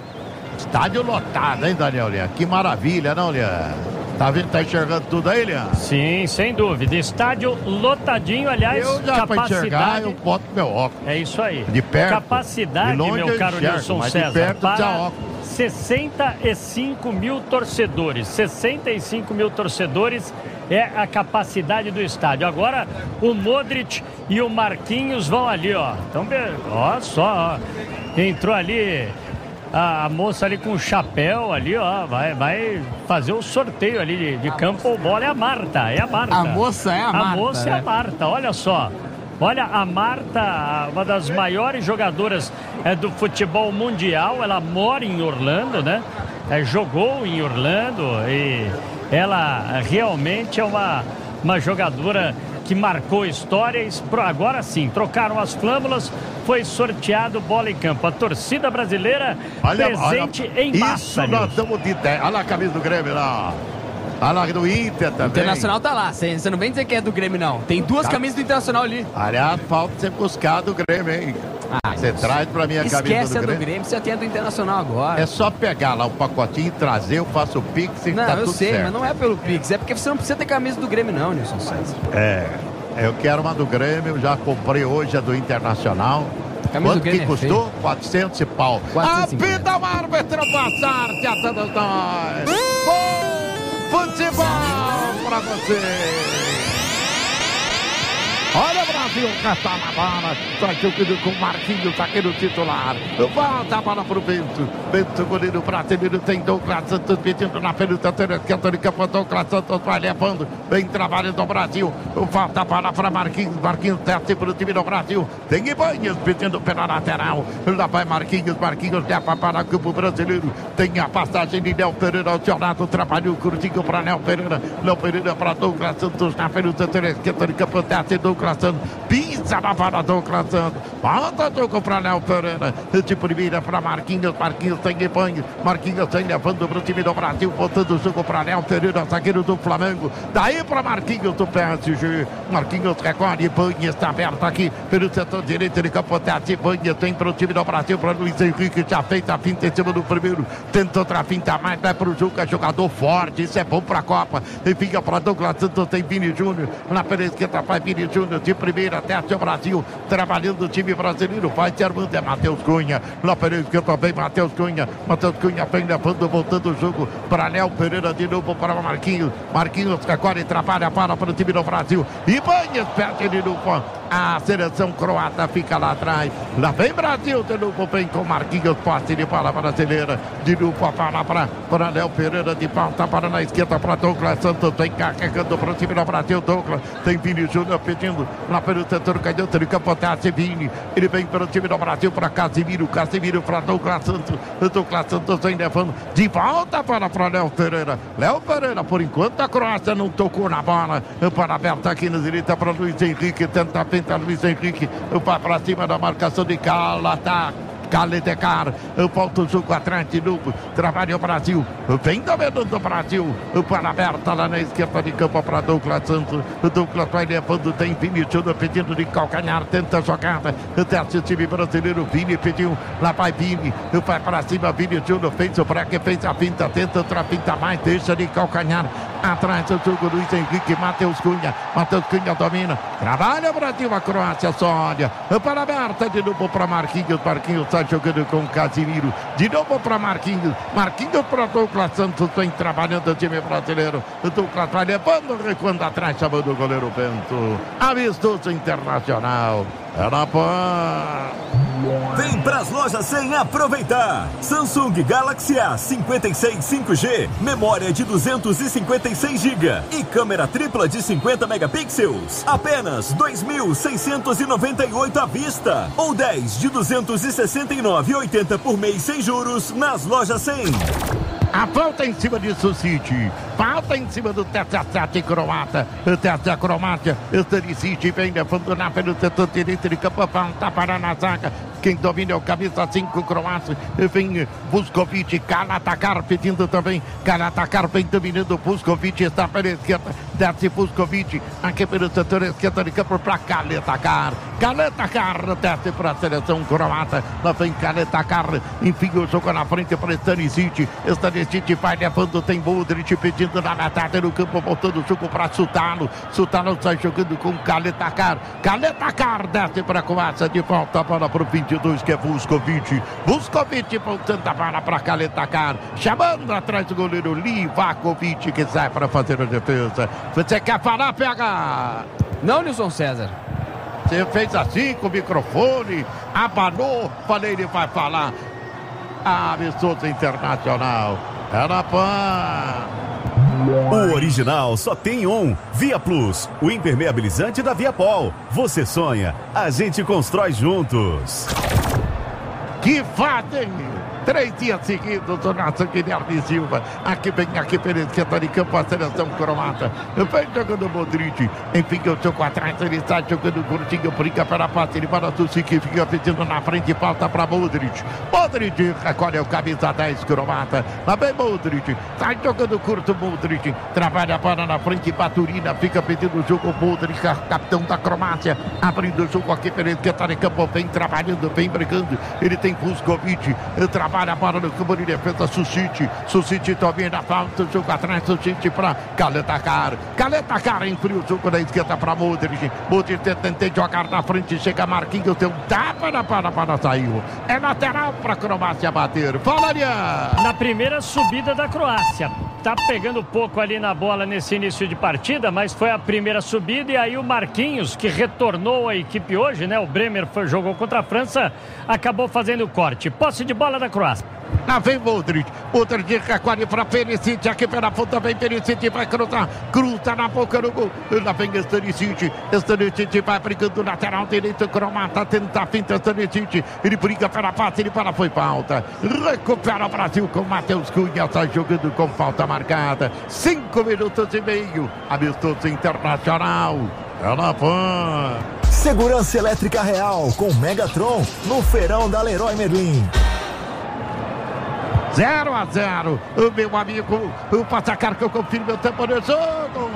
Estádio lotado, hein, Daniel Lian? Que maravilha, não, Lian? Tá vendo, tá enxergando tudo aí, Lian? Sim, sem dúvida. Estádio lotadinho, aliás, Eu já pra enxergar, capacidade... eu boto meu óculos. É isso aí. De perto. Capacidade, De longe meu eu caro enxergo, Nilson mas de César, perto já para óculos. sessenta e cinco mil torcedores. sessenta e cinco mil torcedores é a capacidade do estádio. Agora o Modric e o Marquinhos vão ali, ó. Então, ó só, ó. Entrou ali a, a moça ali com o chapéu ali, ó. Vai, vai fazer o sorteio ali de, de campo ou bola. É a Marta, é a Marta. A moça é a Marta. A moça é a Marta, olha só. Olha, a Marta, uma das maiores jogadoras é, do futebol mundial, ela mora em Orlando, né? É, jogou em Orlando e ela realmente é uma, uma jogadora que marcou histórias. Agora sim, trocaram as flâmulas, foi sorteado bola em campo. A torcida brasileira Olha, presente olha, em massa. Isso nós estamos de ideia. Olha a camisa do Grêmio lá. Olha lá do Inter também. O Internacional tá lá, você não vem dizer que é do Grêmio, não. Tem duas Tá. camisas do Internacional ali. Aliás, falta você buscar do Grêmio, hein? Ah, Você traz pra mim a camisa esquece do a do Grêmio. Grêmio, você tem a do Internacional agora. É só pegar lá um pacotinho e trazer, eu faço o Pix e Não, tá eu tudo sei, certo. mas não é pelo Pix, é porque você não precisa ter camisa do Grêmio, não, Nilson César. É, eu quero uma do Grêmio, já comprei hoje a do Internacional. Camisa Quanto do Grêmio que é custou? feia. quatrocentos e pau. quatrocentos e cinquenta. Apita o árbitro passar-te a todos nós. Bom futebol pra você. Olha o Brasil, catar na bola. Saiu com o Marquinhos aqui no titular. Volta a bola pro Bento. Bento, goleiro brasileiro, tem Douglas Santos pedindo na frente da Católica. Douglas Santos vai levando. Bem trabalho do Brasil. Volta a bola para Marquinhos. Marquinhos desce pro time do Brasil. Tem Ibanez pedindo pela lateral. Lá vai Marquinhos. Marquinhos leva para o campo brasileiro. Tem a passagem de Léo Pereira. O Leonardo trabalhou curtinho para Léo Pereira. Léo Pereira para Douglas Santos na frente da Católica. Desce Douglas Santos, pisa na bola Douglas Santos, volta o jogo para Léo Pereira, de primeira para Marquinhos, Marquinhos tem Ibanez, Marquinhos tem levando para o time do Brasil, botando o jogo para Léo Pereira, zagueiro do Flamengo, daí para Marquinhos do P S G, Marquinhos recolhe, Ibanez está aberto aqui pelo setor direito de campo, desce Ibanez, tem para o time do Brasil, para Luiz Henrique, já fez a finta em cima do primeiro, tenta outra finta mais, vai para o jogo, é jogador forte, isso é bom para a Copa, e fica para Douglas Santos, tem Vini Júnior, na pela esquerda vai Vini Júnior, de primeira até o Brasil, trabalhando o time brasileiro, vai se armando, é Matheus Cunha, na pela esquerda vem Matheus Cunha, Matheus Cunha vem levando, voltando o jogo para Léo Pereira, de novo para Marquinhos, Marquinhos agora trabalha para, para o time do Brasil, Ibanez perde de novo, A seleção croata fica lá atrás. Lá vem Brasil, de novo vem com Marquinhos, passe de bola brasileira. De novo a bola para, para Léo Pereira, de falta para na esquerda para Douglas Santos. Vem carregando para o time do Brasil, Douglas. Tem Vini Júnior pedindo lá pelo setor canhoto de campo, Tassi Vini. Ele vem para o time do Brasil, para Casimiro. Casimiro para Douglas Santos. Douglas Santos vem levando de volta para, para Léo Pereira. Léo Pereira, por enquanto a Croácia não tocou na bola. Para aberta aqui na direita para Luiz Henrique. Tenta, tenta Luiz Henrique. Vai para cima da marcação de Calata. Caletecar, volta o jogo atrás de novo, trabalha o Brasil, vem dominando o Brasil, para aberta lá na esquerda de campo para Douglas Santos, Douglas vai levando, tem Vini Júnior pedindo de calcanhar, tenta a jogada, desce o time brasileiro, Vini pediu, lá vai Vini, vai para cima, Vini Júnior fez o breque, fez a finta, tenta outra finta mais, deixa de calcanhar, atrás do jogo, Luiz Henrique, Matheus Cunha, Matheus Cunha domina, trabalha o Brasil, a Croácia só olha, para aberta de novo para Marquinhos, Marquinhos sai jogando com Casimiro, de novo para Marquinhos, Marquinhos para Douglas Santos, vem trabalhando o time brasileiro, Douglas vai levando, recuando atrás, chamando o goleiro Bento, amistoso internacional, é na Pan. Vem pras lojas cem aproveitar. Samsung Galaxy A cinquenta e seis cinco G, memória de duzentos e cinquenta e seis gigabytes e câmera tripla de cinquenta megapixels. Apenas dois mil seiscentos e noventa e oito à vista ou dez de duzentos e sessenta e nove e oitenta por mês sem juros nas lojas cem. A falta em cima de Sucite. Falta em cima do Tetsat croata. O Tetsat Croácia. O Stanisic vem levando na pelo setor direito de campo. Falta para na zaga. Quem domina é o camisa cinco Croácia. Vem Vuskovic. Kalatacar pedindo também. Kalatacar vem dominando. Vuskovic está pela esquerda. Desce Vuskovic. Aqui pelo setor esquerdo de campo para Kalatacar. Kalatacar desce para a seleção croata. Lá vem Kalatacar. Enfim, o jogo na frente para Stanisic. Stanisic vai levando. Tem Modric pedindo na metade do campo. Voltando o jogo para Sutalo. Sutalo sai jogando com Kalatacar. Kalatacar desce para a Croácia. De volta a bola para o vinte e dois, que é Vuskovic. Vuskovic voltando a bola para Kalatacar. Chamando atrás do goleiro Livakovic, que sai para fazer a defesa. Você quer falar, P H? Não, Nilson César. Você fez assim com o microfone, abanou, falei, ele vai falar. Ah, amistoso internacional. É na Pan. O original só tem um. Via Plus, o impermeabilizante da Viapol. Você sonha, a gente constrói juntos. Que fazem três dias seguidos o nosso Guilherme Silva. Aqui vem, aqui pela esquerda de campo a seleção croata. Vem jogando o Modric. Enfim, o jogo atrás, ele está jogando curtinho, brinca para a passe, ele para o Sucite, fica pedindo na frente, falta para Modric. Modric recolhe o camisa dez croata. Lá vem Modric. Está jogando curto Modric. Trabalha a bola na frente, Baturina fica pedindo o jogo. Modric, capitão da Croácia, abrindo o jogo aqui pela esquerda de campo. Vem trabalhando, vem brigando. Ele tem Vuskovic. Trabalha a bola no campo de defesa, Sucite. Sucite domina a falta, o jogo atrás, Sucite para Kalatacar. Kalatacar enfria o jogo da esquerda para Modric. Modric tenta jogar na frente, chega Marquinhos, tem um tapa na para, para saiu. É lateral para a Croácia bater. Fala, Ariane. Na primeira subida da Croácia. Tá pegando pouco ali na bola nesse início de partida, mas foi a primeira subida e aí o Marquinhos, que retornou à equipe hoje, né? O Bremer foi, jogou contra a França, acabou fazendo o corte. Posse de bola da Croácia. Lá vem Modric. Modric recolhe para Perisic. Aqui pela ponta vem Perisic. Vai cruzar. Cruza na boca do gol. Lá vem Stanisic. Stanisic vai brigando lateral direito. Croata tenta a finta. Stanisic. Ele briga pela passe. Ele para. Foi falta. Recupera o Brasil com Matheus Cunha. Está jogando com falta marcada. Cinco minutos e meio. Amistoso internacional. É na Pan. Segurança Elétrica Real com Megatron no feirão da Leroy Merlin. zero a zero, o meu amigo, o Passacar que eu confirmo meu tempo de jogo.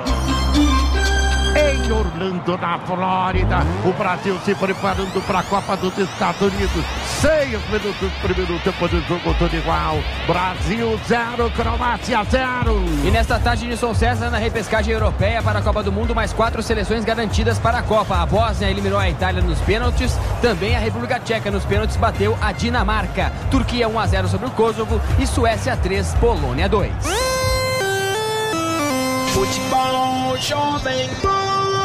Em Orlando, na Flórida, o Brasil se preparando para a Copa dos Estados Unidos. Seis minutos, primeiro tempo de jogo, tudo igual. Brasil zero, Croácia zero. E nesta tarde, Nilson César, na repescagem europeia para a Copa do Mundo, mais quatro seleções garantidas para a Copa. A Bósnia eliminou a Itália nos pênaltis, também a República Tcheca nos pênaltis bateu a Dinamarca. Turquia um a zero sobre o Kosovo e Suécia três, Polônia dois. Futebol Jovem Pan.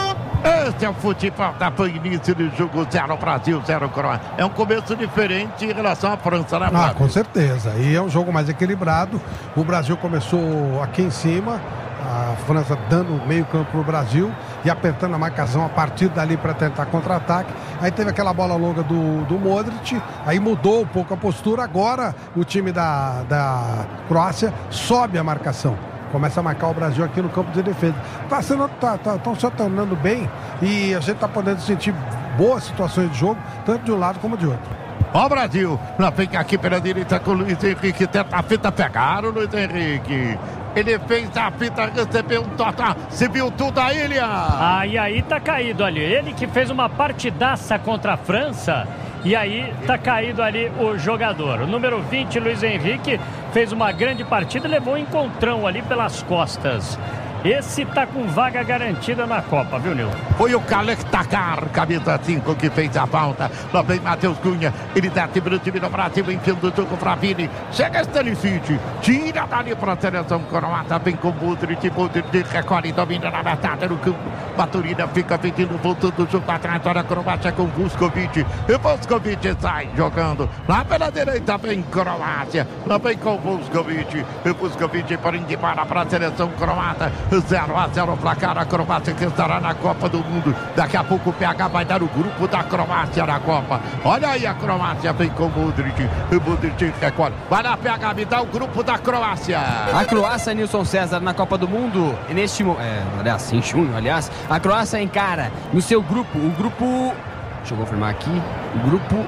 Esse é o futebol da Pan, início de jogo, zero Brasil, zero Croácia. É um começo diferente em relação à França, né, Flávio? Ah, com certeza. E é um jogo mais equilibrado. O Brasil começou aqui em cima, a França dando meio campo pro Brasil e apertando a marcação a partir dali para tentar contra-ataque. Aí teve aquela bola longa do, do Modric, aí mudou um pouco a postura. Agora o time da, da Croácia sobe a marcação. Começa a marcar o Brasil aqui no campo de defesa. Tá sendo, tá, tá, estão se tornando bem e a gente tá podendo sentir boas situações de jogo, tanto de um lado como de outro. Ó o Brasil, lá vem aqui pela direita com o Luiz Henrique, tenta a fita pegar o Luiz Henrique. Ele fez a fita, recebeu um toque, se viu tudo aí, Elian. Ah, e aí tá caído ali. Ele que fez uma partidaça contra a França. E aí tá caído ali o jogador. O número vinte, Luiz Henrique, fez uma grande partida e levou um encontrão ali pelas costas. Esse tá com vaga garantida na Copa, viu, Nil? Foi o Kalec Takar, camisa cinco, que fez a falta. Lá vem Matheus Cunha. Ele desce pro time do Brasil, enfiando o jogo pra Vini. Chega Stanisic, tira dali pra seleção croata. Vem com o Modric, Modric recolhe, domina na metade do campo. Maturina fica pedindo, voltando o jogo atrás. Olha a Croácia com Vuskovic. E Vuskovic sai jogando. Lá pela direita vem Croácia. Lá vem com Vuskovic. E Vuskovic prende para pra seleção croata. zero a zero placar, a Croácia que estará na Copa do Mundo. Daqui a pouco o P H vai dar o grupo da Croácia na Copa. Olha aí a Croácia, vem com o Modric. O Modric recolhe. Vai lá, P H, me dá o grupo da Croácia. A Croácia, Nilson César, na Copa do Mundo, neste momento, é, aliás, em junho, aliás, a Croácia encara no seu grupo, o grupo, deixa eu confirmar aqui, o grupo...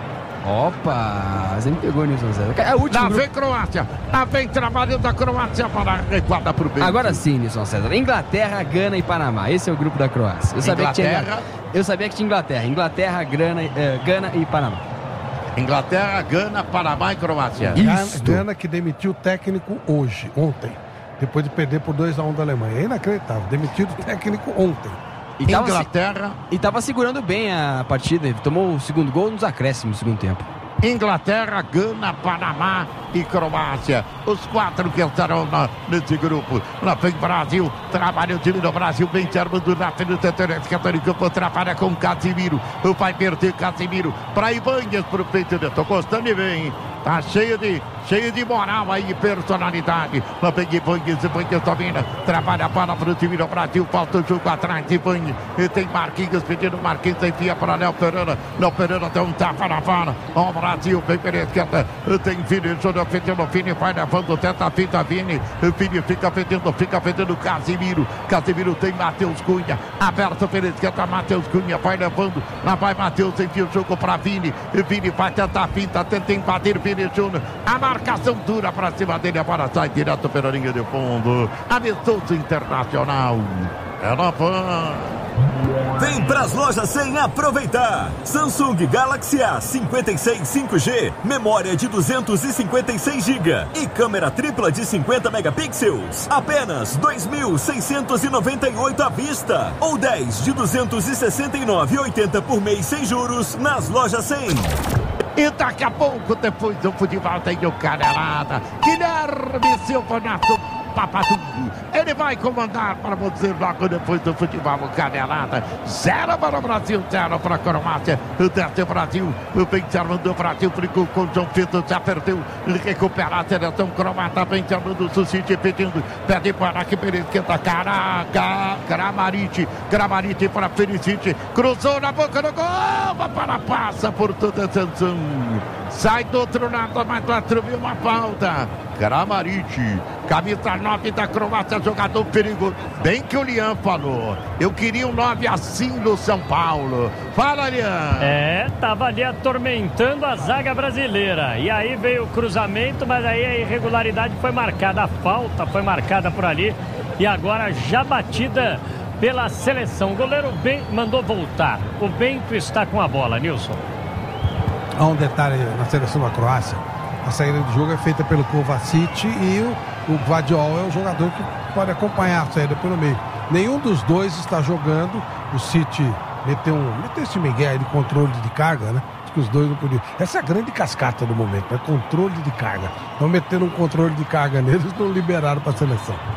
Opa, você me pegou, Nilson César. É o último lá grupo. vem Croácia, lá vem trabalhando a Croácia para a recuada pro bem. Agora sim, Nilson César. Inglaterra, Gana e Panamá. Esse é o grupo da Croácia. Eu sabia Inglaterra. que tinha, eu sabia que tinha Inglaterra. Inglaterra, Gana, eh, Gana e Panamá. Inglaterra, Gana, Panamá e Croácia. Gana, Gana que demitiu o técnico hoje, ontem. Depois de perder por dois a um da Alemanha. É inacreditável. Demitido o técnico ontem. E tava Inglaterra. Se, e tava segurando bem a partida. Ele tomou o segundo gol nos acréscimos no segundo tempo. Inglaterra, Gana, Panamá e Croácia. Os quatro que estarão na, nesse grupo. Lá vem Brasil. Trabalha o time do Brasil. Vem Armando Nath no setor esquerdo de campo. Trabalha com Casimiro. Vai perder Casimiro para Ibanez pro peito dele. Tô gostando e vem. Tá cheio de, cheio de moral aí, personalidade. Lá vem Ibanez. Ibanez domina. Trabalha a bola pro time do Brasil. Falta o jogo atrás. Ibanez. E tem Marquinhos pedindo. Marquinhos envia para Léo Pereira. Léo Pereira tem um tapa na bola. Ó, Brasil vem pela esquerda. Tem Vini. Júnior fedendo. Vini vai levando. Tenta a fita. Vini. Vini fica fedendo. Fica fedendo Casimiro. Casimiro tem Matheus Cunha. Aberto pela esquerda. Matheus Cunha vai levando. Lá vai Matheus. Envia o jogo para Vini. Vini vai tentar a fita. Tenta invadir Vini Júnior. A marcação dura para cima dele. A bola sai direto pela linha de fundo. Amistoso Internacional. Ela vai. Vem pras lojas cem aproveitar. Samsung Galaxy A cinquenta e seis cinco G, memória de duzentos e cinquenta e seis gigas e câmera tripla de cinquenta megapixels. Apenas dois mil seiscentos e noventa e oito à vista ou dez de duzentos e sessenta e nove e oitenta por mês sem juros nas lojas cem. E daqui a pouco, depois do futebol, tem o Canelada. Guilherme Silva Nato Papatungo. Ele vai comandar para você logo depois do futebol Canelada. Zero para o Brasil, zero para a Croácia. Desce o Brasil. O Benjamin do Brasil ficou com o João Vitor. Já perdeu. Ele recupera a seleção croata. Benjamin do Sucite pedindo. Pede para que pela esquerda. Caraca. Gramarite. Gramarite para Felicite. Cruzou na boca do gol. Para passa por toda a sanção. Sai do outro lado, mas do outro viu uma falta. Gramarite, camisa nove da Croácia, jogador perigoso. Bem que o Lian falou. Eu queria um nove assim no São Paulo. Fala, Lian. É, tava ali atormentando a zaga brasileira. E aí veio o cruzamento, mas aí a irregularidade foi marcada. A falta foi marcada por ali. E agora já batida pela seleção. O goleiro Ben mandou voltar. O Bento está com a bola, Nilson. Há um detalhe na seleção da Croácia. A saída do jogo é feita pelo Kovacic e o, o Gvardiol é o jogador que pode acompanhar a saída pelo meio. Nenhum dos dois está jogando. O City meteu, um, meteu esse migué aí de controle de carga, né? Acho que os dois não podiam. Essa é a grande cascata do momento, é controle de carga. Não meteram um controle de carga neles, não liberaram para a seleção.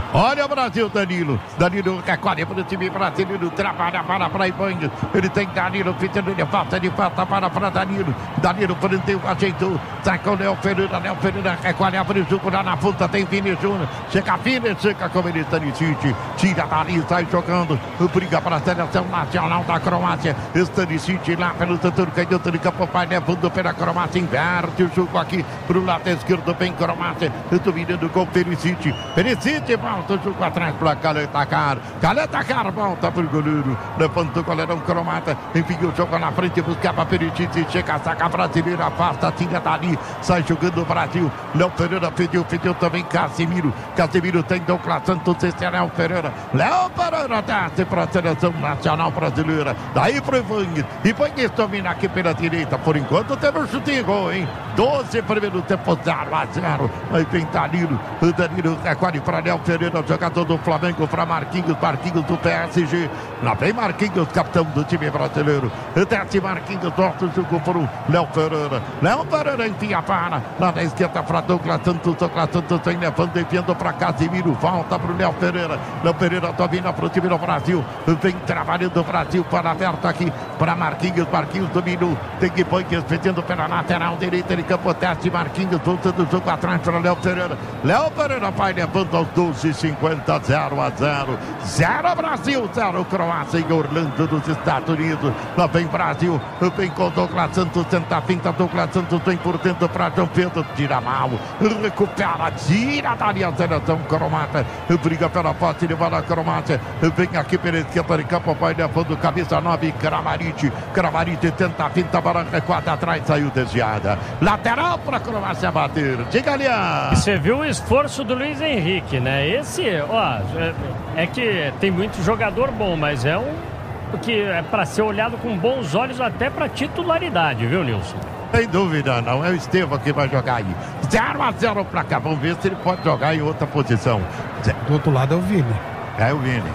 Olha o Brasil, Danilo. Danilo recolhe para o time brasileiro. Trabalha para Fraibanho. Ele tem Danilo pedindo de falta de falta para, para Danilo. Danilo prendeu, ajeitou. Sai com o Léo Ferreira. Léo Ferreira recolhe, abre o jogo lá na ponta. Tem Vini Júnior. Chega Vini, chega com ele, Stanisic. Tira dali, sai jogando. Briga para a seleção nacional da Croácia. Stanisic lá pelo setor canhoto de campo. Vai levando pela Croácia. Inverte o jogo aqui para o lado esquerdo. Vem Croácia. Dominando com Perisic. Perisic volta o jogo atrás para Caletacar. Caletacar volta para o goleiro. Levanta o goleirão croata. Enfim, o jogo na frente. Buscava Perisic. Chega a saca brasileira. Afasta, tira dali. Sai jogando o Brasil. Léo Ferreira pediu, pediu também Casemiro. Casemiro tem Douglas Santos. Esse é Léo Ferreira. Léo Ferreira desce para a seleção nacional brasileira. Daí para o Ivangues. Ivangues domina aqui pela direita. Por enquanto teve um chute em gol, hein? doze primeiro tempo, zero a zero. Aí vem Danilo. O Danilo recolhe para Léo Ferreira, jogador do Flamengo, para Marquinhos. Marquinhos do P S G. Lá vem Marquinhos, capitão do time brasileiro. Desce Marquinhos, torce o jogo para o Léo Ferreira. Léo Ferreira enfia para. Lá na esquerda para Douglas Santos. Douglas Santos vem levando, enviando para Casemiro. Volta para o Léo Ferreira. Léo Ferreira domina para o time do Brasil. Vem trabalhando o Brasil para aberto aqui para Marquinhos. Marquinhos dominou. Tem que Ivangues pedindo pela lateral direita. Ele campo teste. Marquinhos voltando o jogo atrás para Léo Ferreira. Léo Ferreira vai levando aos doze e cinquenta, zero a zero. zero Brasil, zero Croácia em Orlando dos Estados Unidos. Lá vem Brasil. Vem com Douglas Santos. Tenta a finta. Douglas Santos vem por dentro para João Pedro. Tira mal. Recupera. Tira dali a seleção croata. Briga pela posse de bola Croácia. Vem aqui pela esquerda de campo. Vai levando camisa nove. Kramaric. Kramaric tenta a finta. Bola recuada atrás. Saiu desviada. Lateral para a Croácia bater. Diga, aliás. Você viu o esforço do Luiz Henrique, né? Esse, ó, é, é que tem muito jogador bom, mas é um que é para ser olhado com bons olhos até para titularidade, viu, Nilson? Sem dúvida, não. É o Estevão que vai jogar aí. zero a zero para cá. Vamos ver se ele pode jogar em outra posição. Do outro lado é o Vini. É o Vini.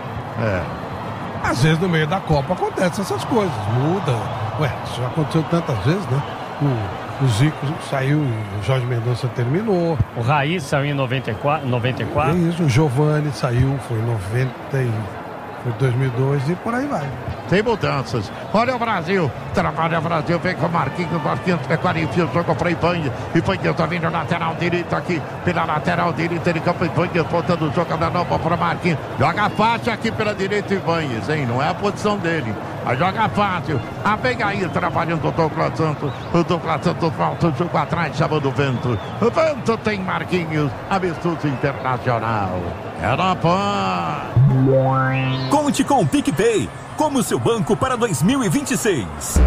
É. Às vezes no meio da Copa acontecem essas coisas. Muda. Ué, isso já aconteceu tantas vezes, né? O, o Zico saiu e o Jorge Mendonça terminou. O Raiz saiu em noventa e quatro. noventa e quatro. É isso, o Giovani saiu, foi em noventa e foi dois mil e dois e por aí vai. Tem mudanças. Olha o Brasil. Trabalha o Brasil. Vem com o Marquinhos. Marquinhos recolhe, enfia o jogo para Ivangues. Ivangues tá vindo lateral direito aqui. Pela lateral direita de campo. Ivangues voltando o jogo da nova para Marquinhos. Joga fácil aqui pela direita Ivangues, hein? Não é a posição dele. Mas joga fácil. A pega aí trabalhando o Douglas Santos. O Douglas Santos volta o jogo atrás, chamando o vento. O vento tem Marquinhos. Amistoso internacional. É na Pan. Conte com o PicPay como seu banco para dois mil e vinte e seis.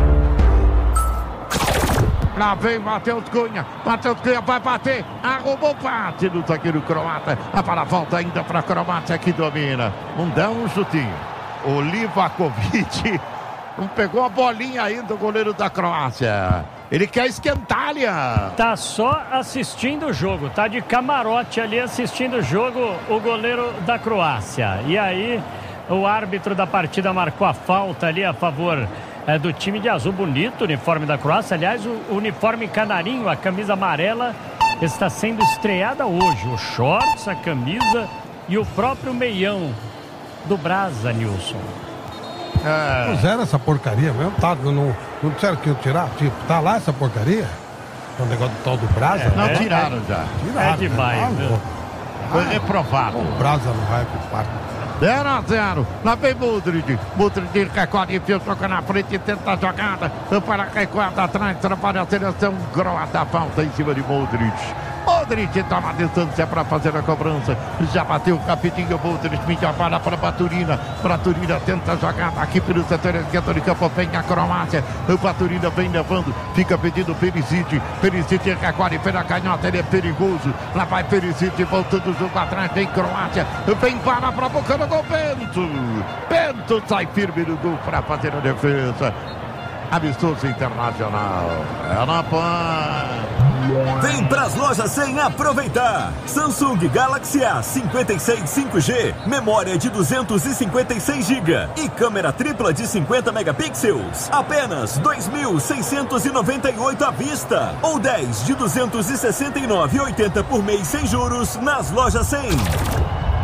Lá vem Matheus Cunha. Matheus Cunha vai bater. Arrumou o passe do zagueiro croata. A para volta ainda para a Croácia que domina. Não dá um chutinho. O Livakovic não pegou a bolinha ainda, o goleiro da Croácia. Ele quer esquentar, Lian. Tá só assistindo o jogo. Tá de camarote ali assistindo o jogo o goleiro da Croácia. E aí o árbitro da partida marcou a falta ali a favor é, do time de azul. Bonito o uniforme da Croácia. Aliás, o, o uniforme canarinho, a camisa amarela, está sendo estreada hoje. O shorts, a camisa e o próprio meião do Brasa, Nilson. É. Puseram essa porcaria mesmo, tá? Não, não disseram que iam tirar? Tipo, tá lá essa porcaria? O negócio do tal do Brasa? É, não, né? tiraram já. Tiraram, é demais, né? viu? Foi reprovado. O Brasa não vai pro parque. zero a zero. Lá vem Mudryk. Mudryk recolhe, enfia, toca na frente e tenta a jogada. Para recuada atrás, trabalha a seleção croata. Falta em cima de Mudryk. Modric toma a distância para fazer a cobrança. Já bateu rapidinho. Modric mídia para para Baturina. Baturina tenta a jogada aqui pelo setor esquerdo de campo. Vem a Croácia. O Baturina vem levando. Fica pedindo Perisic. Perisic recolhe pela canhota. Ele é perigoso. Lá vai Perisic voltando o jogo atrás. Vem Croácia. Vem para para a boca do gol. Bento. Bento sai firme no gol para fazer a defesa. Amistoso internacional. É na Pan. Vem pras lojas cem aproveitar. Samsung Galaxy A cinquenta e seis cinco G, memória de duzentos e cinquenta e seis gigas e câmera tripla de cinquenta megapixels. Apenas dois mil seiscentos e noventa e oito à vista ou dez de duzentos e sessenta e nove e oitenta por mês sem juros nas lojas cem.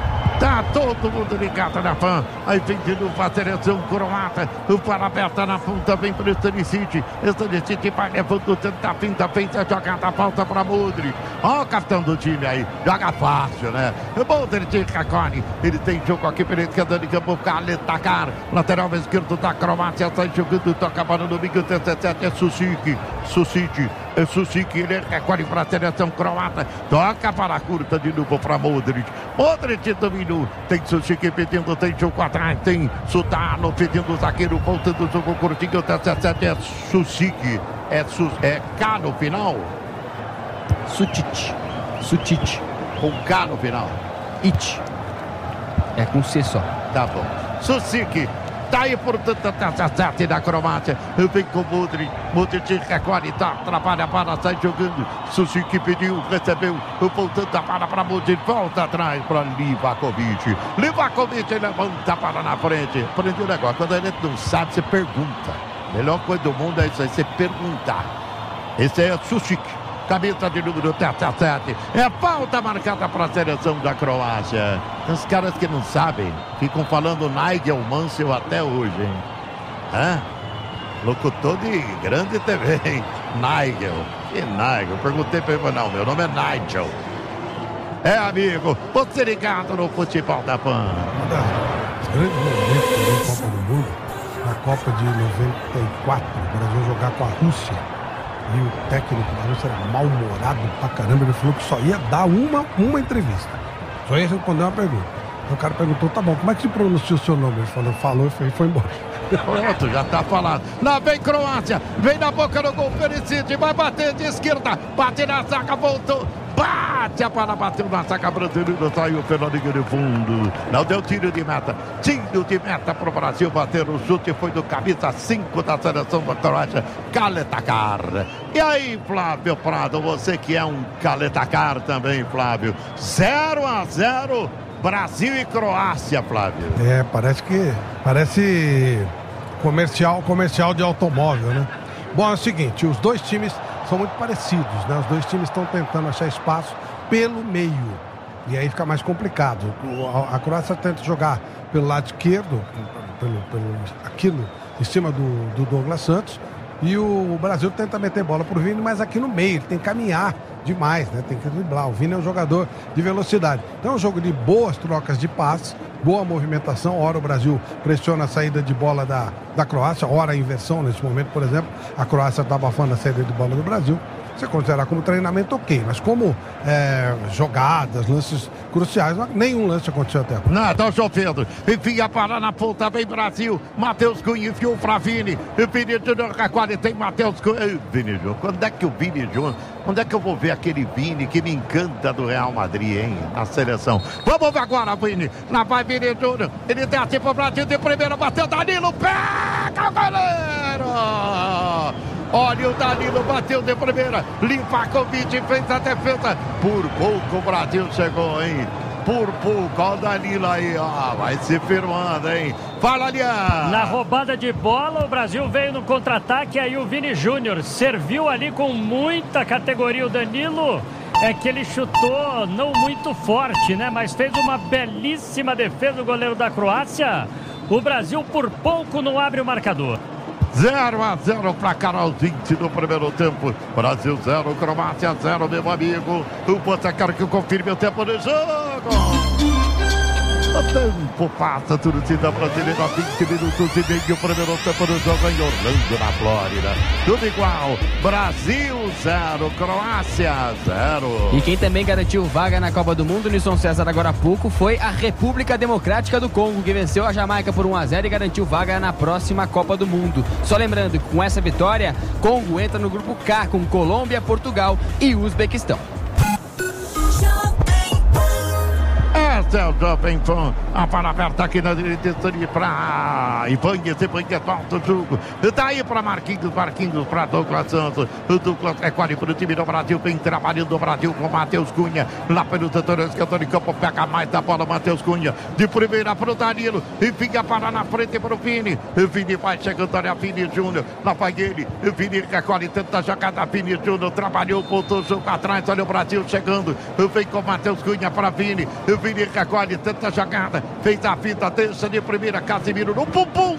Tá todo mundo ligado na Pan. Aí vem de novo a seleção croata. O para aberta na ponta, vem para o Stanisic. Stanisic vai levando, tenta a finta, feita a jogada, falta para Modric. Ó o capitão do time aí, joga fácil, né? O Modric, Cacone. Ele tem jogo aqui pela esquerda de campo, Kaletacar. Lateral esquerdo da Croácia, sai jogando, toca para o domingo, dezessete, é Susic. Susic, é Susic, ele recolhe para a seleção croata. Toca para a curta de novo para Modric. Modric dominou. Tem Susic pedindo, tem jogo atrás, tem Sutalo pedindo o zagueiro, voltando o jogo curtinho, dezessete, é Susic. É, su, é K no final? Sutic. Sutic. Com K no final. It. É com C só. Tá bom. Susic. Tá aí, portanto, dezessete da Croácia. Vem com o Modric. Modric recolhe, tá, trabalha para, sai jogando. Susic pediu, recebeu. Voltando a para para Modric. Volta atrás para Livakovic. Livakovic levanta para na frente. Aprende o negócio. Quando a gente não sabe, você pergunta. Melhor coisa do mundo é isso aí, você perguntar. Esse é Susic. Cabeça de número dezessete. É falta marcada para a seleção da Croácia. Os caras que não sabem ficam falando Nigel Mansell até hoje, hein? Hã? Locutor de grande T V, hein? Nigel. Que Nigel? Perguntei para ele, não, meu nome é Nigel. É, amigo, você ligado no futebol da Pan. Um dos grandes momentos da Copa do Mundo, na Copa de noventa e quatro, o Brasil jogar com a Rússia. E o técnico da Rússia era mal-humorado pra caramba. Ele falou que só ia dar uma, uma entrevista. Só ia responder uma pergunta. Então o cara perguntou, tá bom, como é que se pronuncia o seu nome? Ele falou, falou e foi, foi embora. Pronto, já tá falado. Lá vem Croácia, vem na boca do gol, Perisic, vai bater de esquerda, bate na saca, voltou. Bate a bola, bateu na saca brasileira, saiu pela linha de fundo. Não deu tiro de meta. Tiro de meta pro Brasil bater. O chute foi do camisa cinco da seleção da Croácia, Kaletacar. E aí, Flávio Prado, você que é um Kaletacar também, Flávio. zero a zero, Brasil e Croácia, Flávio. É, parece que... Parece comercial, comercial de automóvel, né? Bom, é o seguinte, os dois times são muito parecidos, né? Os dois times estão tentando achar espaço pelo meio. E aí fica mais complicado. A Croácia tenta jogar pelo lado esquerdo, pelo, pelo, aqui no, em cima do, do Douglas Santos. E o Brasil tenta meter bola pro Vini, mas aqui no meio, ele tem que caminhar demais, né? Tem que driblar. O Vini é um jogador de velocidade. Então é um jogo de boas trocas de passes, boa movimentação. Ora o Brasil pressiona a saída de bola da, da Croácia, ora a inversão. Nesse momento, por exemplo, a Croácia está abafando a saída de bola do Brasil. Você considerar como treinamento, ok, mas como é, jogadas, lances cruciais, nenhum lance aconteceu até agora. Não, tá chovendo. Enfia para na ponta, vem Brasil. Matheus Cunha enfiou pra Vini. Vini Júnior, agora tem Matheus Cunha. Vini Júnior, quando é que o Vini Júnior, quando é que eu vou ver aquele Vini que me encanta do Real Madrid, hein? Na seleção. Vamos ver agora, Vini. Lá vai Vini Júnior. Ele desce pro Brasil de primeira, bateu Danilo. Pega o goleiro! Olha o Danilo, bateu de primeira. Livakovic fez a defesa. Por pouco o Brasil chegou, hein? Por pouco. Olha o Danilo aí, ó. Vai se firmando, hein? Fala, Lian. Na roubada de bola, o Brasil veio no contra-ataque. Aí o Vini Júnior serviu ali com muita categoria. O Danilo é que ele chutou não muito forte, né? Mas fez uma belíssima defesa do goleiro da Croácia. O Brasil por pouco não abre o marcador. zero a zero para Carol vinte no primeiro tempo. Brasil zero, Croácia zero, meu amigo. O Botacar que confirme o tempo do jogo. O tempo passa, torcida brasileira, vinte minutos e meio. O primeiro tempo do jogo em Orlando, na Flórida. Tudo igual. Brasil zero, Croácia zero. E quem também garantiu vaga na Copa do Mundo, Nilson César, agora há pouco, foi a República Democrática do Congo, que venceu a Jamaica por um a zero e garantiu vaga na próxima Copa do Mundo. Só lembrando que com essa vitória, Congo entra no grupo K com Colômbia, Portugal e Uzbequistão. Essa é o Jovem Pan. A bola aberta aqui na direita para Ivan. Esse Ivan volta o jogo. Daí para Marquinhos, Marquinhos para Douglas Santos. O Douglas é quase para o time do Brasil. Vem trabalhando o Brasil com Matheus Cunha. Lá pelo setor esquerdo de campo. Pega mais da bola Matheus Cunha. De primeira para o Danilo. Enfim, a bola na frente para o Vini. O Vini vai chegando ali a Vini Júnior. Lá vai ele. O Vini recolhe, tenta jogar da Vini Júnior. Trabalhou, voltou o jogo atrás. Olha o Brasil chegando. Vem com Matheus Cunha para Vini. O Vini recolhe, tenta a jogada, fez a fita, deixa de primeira, Casimiro no bumbum,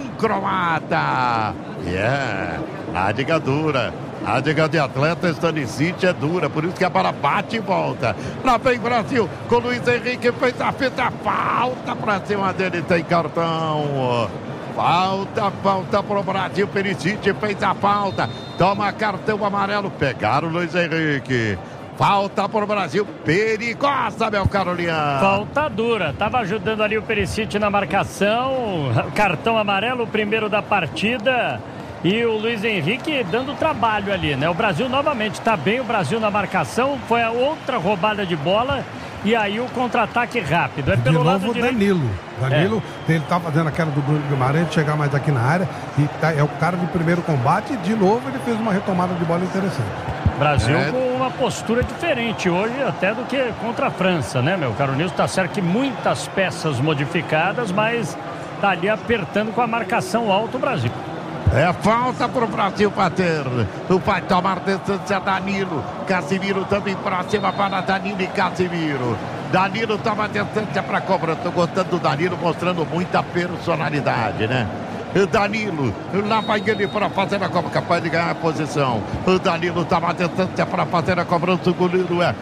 croata. Yeah, nádega dura. A diga de atleta Stanisic é dura, por isso que a bola bate e volta. Lá vem Brasil, com Luiz Henrique, fez a fita, falta pra cima dele, tem cartão. Falta, falta pro Brasil, Perisic fez a falta, toma cartão amarelo, pegaram o Luiz Henrique. Falta pro Brasil, perigosa, meu Caroliano. Falta dura, tava ajudando ali o Perisic na marcação, cartão amarelo, o primeiro da partida. E o Luiz Henrique dando trabalho ali, né? O Brasil novamente tá bem, o Brasil na marcação, foi a outra roubada de bola e aí o contra-ataque rápido. É pelo de novo lado o direito. Danilo. Danilo, é. Ele tá fazendo aquela do Bruno Guimarães, chegar mais aqui na área e tá, é o cara de primeiro combate e de novo ele fez uma retomada de bola interessante. Brasil é. com uma postura diferente hoje até do que contra a França, né, meu caro Nilson? Tá certo que muitas peças modificadas, mas tá ali apertando com a marcação alta o Brasil. É falta pro Brasil bater. Vai tomar distância Danilo. Casimiro também pra cima para Danilo e Casimiro. Danilo toma distância pra cobrança. Tô gostando do Danilo, mostrando muita personalidade, né? O Danilo, lá vai ele para fazer a cobrança, capaz de ganhar a posição. O Danilo toma distância para fazer a cobrança. O goleiro é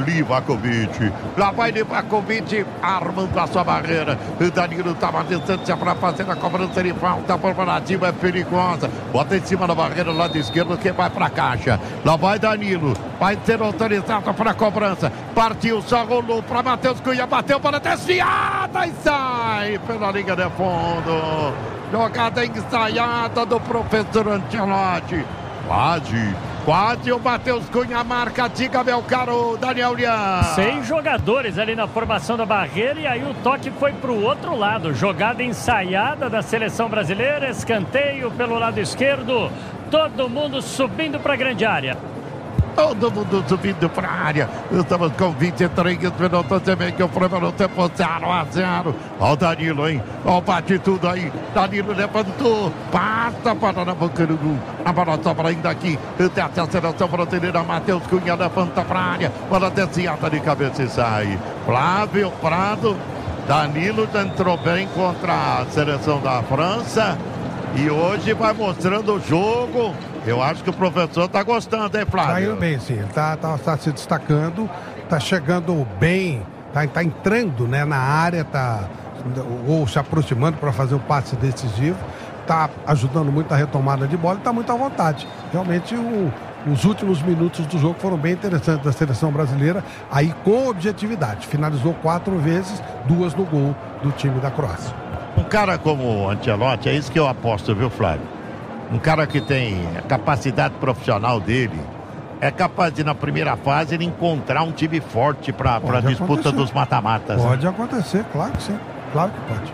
Livakovic. Lá vai Livakovic armando a sua barreira. O Danilo tá uma distância para fazer a cobrança. Ele falta por Brasil, é perigosa. Bota em cima da barreira, lado esquerdo, que vai pra caixa. Lá vai Danilo. Vai ser autorizado para a cobrança. Partiu, só rolou para Matheus Cunha. Bateu para desviada e sai pela linha de fundo. Jogada ensaiada do professor Ancelotti. Quase. Quase o Matheus Cunha marca, diga meu caro Daniel Lian. Seis jogadores ali na formação da barreira e aí o toque foi pro outro lado. Jogada ensaiada da seleção brasileira, escanteio pelo lado esquerdo. Todo mundo subindo para a grande área. Todo mundo subindo para a área. Estamos com vinte e três minutos e meio que o primeiro tempo zero a zero. Olha o Danilo, hein? Olha o bate tudo aí. Danilo levantou. Passa para na boca do gol. A bola sobra ainda aqui. Desce a seleção brasileira. Matheus Cunha levanta para a área. Bola desviada de cabeça e sai. Flávio Prado. Danilo entrou bem contra a seleção da França. E hoje vai mostrando o jogo. Eu acho que o professor está gostando, hein, Flávio? Tá indo bem, sim. Ele está tá, tá se destacando, está chegando bem, está tá entrando, né, na área, tá, ou se aproximando para fazer o passe decisivo. Está ajudando muito a retomada de bola e está muito à vontade. Realmente, o, os últimos minutos do jogo foram bem interessantes da seleção brasileira, aí com objetividade. Finalizou quatro vezes, duas no gol do time da Croácia. Um cara como o Ancelotti, é isso que eu aposto, viu, Flávio? Um cara que tem a capacidade profissional dele, é capaz de, na primeira fase, ele encontrar um time forte para a disputa acontecer. dos mata-matas. Pode né? acontecer, claro que sim. Claro que pode.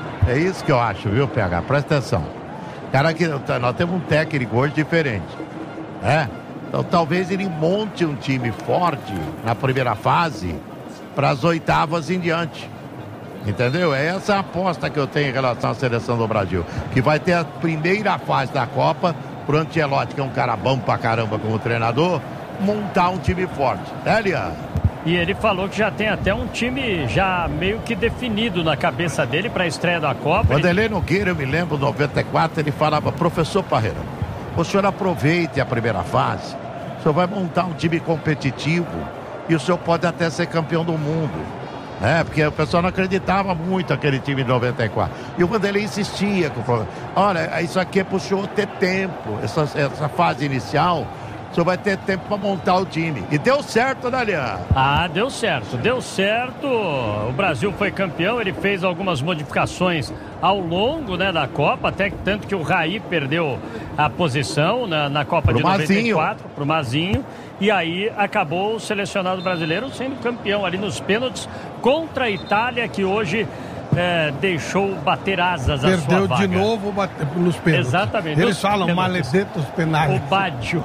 É isso que eu acho, viu, P H? Presta atenção. Cara, que nós temos um técnico hoje diferente. É? Então talvez ele monte um time forte na primeira fase para as oitavas em diante. Entendeu? É essa a aposta que eu tenho em relação à seleção do Brasil. Que vai ter a primeira fase da Copa, pro Ancelotti, que é um cara bom pra caramba como treinador, montar um time forte. É, Lian? E ele falou que já tem até um time já meio que definido na cabeça dele para a estreia da Copa. Vanderlei Nogueira, eu me lembro, em noventa e quatro, ele falava: professor Parreira, o senhor aproveite a primeira fase, o senhor vai montar um time competitivo e o senhor pode até ser campeão do mundo. É, porque o pessoal não acreditava muito naquele time de noventa e quatro. E o Vanderlei insistia com o problema. Olha, isso aqui é pro senhor ter tempo. Essa, essa fase inicial, o senhor vai ter tempo para montar o time. E deu certo, né, Lian? Ah, deu certo, deu certo. O Brasil foi campeão, ele fez algumas modificações ao longo, né, da Copa, até tanto que o Raí perdeu a posição na, na Copa pro de noventa e quatro, Mazinho. pro Mazinho. E aí acabou o selecionado brasileiro sendo campeão ali nos pênaltis contra a Itália, que hoje é, deixou bater asas à sua vaga. Perdeu de novo nos pênaltis. Exatamente. Eles falam maledetos penais. O Baggio,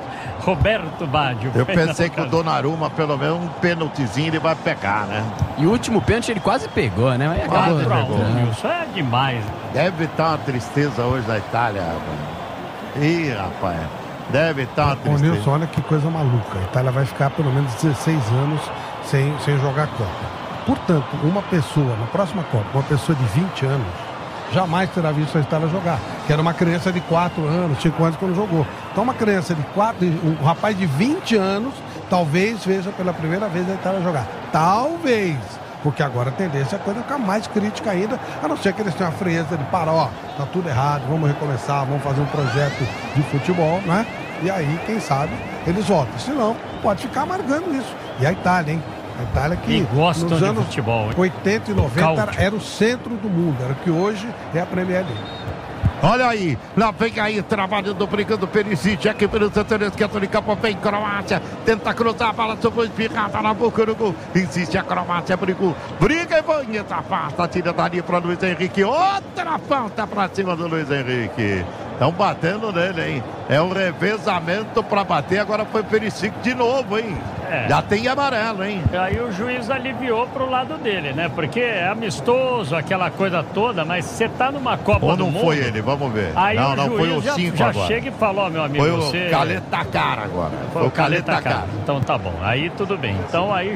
Roberto Baggio. Eu pensei que o Donnarumma, pelo menos um pênaltizinho, ele vai pegar, né? E o último pênalti ele quase pegou, né? Mas acabou. quatro a um, isso é demais. Deve estar uma tristeza hoje na Itália, rapaz. Ih, rapaz. Deve estar uma tristeza. Ô, Nilson, olha que coisa maluca. A Itália vai ficar pelo menos dezesseis anos sem, sem jogar Copa. Portanto, uma pessoa, na próxima Copa, uma pessoa de vinte anos, jamais terá visto a Itália jogar. Que era uma criança de quatro anos, cinco anos quando jogou. Então uma criança de quatro, um rapaz de vinte anos, talvez veja pela primeira vez a Itália jogar. Talvez. Porque agora a tendência é a coisa ficar mais crítica ainda, a não ser que eles tenham a frieza de parar, ó, tá tudo errado, vamos recomeçar, vamos fazer um projeto de futebol, né? E aí, quem sabe, eles voltam. Senão, pode ficar amargando isso. E a Itália, hein? A Itália que e gostam nos de anos futebol, hein? oitenta e noventa era, era o centro do mundo, era o que hoje é a Premier League. Olha aí, lá vem aí, trabalhando, brigando Perisic, aqui pelo setor esquerdo de campo, vem Croácia, tenta cruzar a bola, sobrou espirrada na boca do gol, insiste a Croácia, brigou, briga e banheta, afasta, tira dali para Luiz Henrique, outra falta para cima do Luiz Henrique. Estão batendo nele, hein? É um revezamento para bater. Agora foi Perisic de novo, hein? É. Já tem amarelo, hein? Aí o juiz aliviou pro lado dele, né? Porque é amistoso, aquela coisa toda, mas você tá numa Copa Ou do não Mundo... foi ele, vamos ver. Aí não, o não, foi o já, cinco já agora. chega e falou, meu amigo, foi o você... Caleta Cara agora. Foi, foi o Caleta Cara. Então tá bom, aí tudo bem. Então aí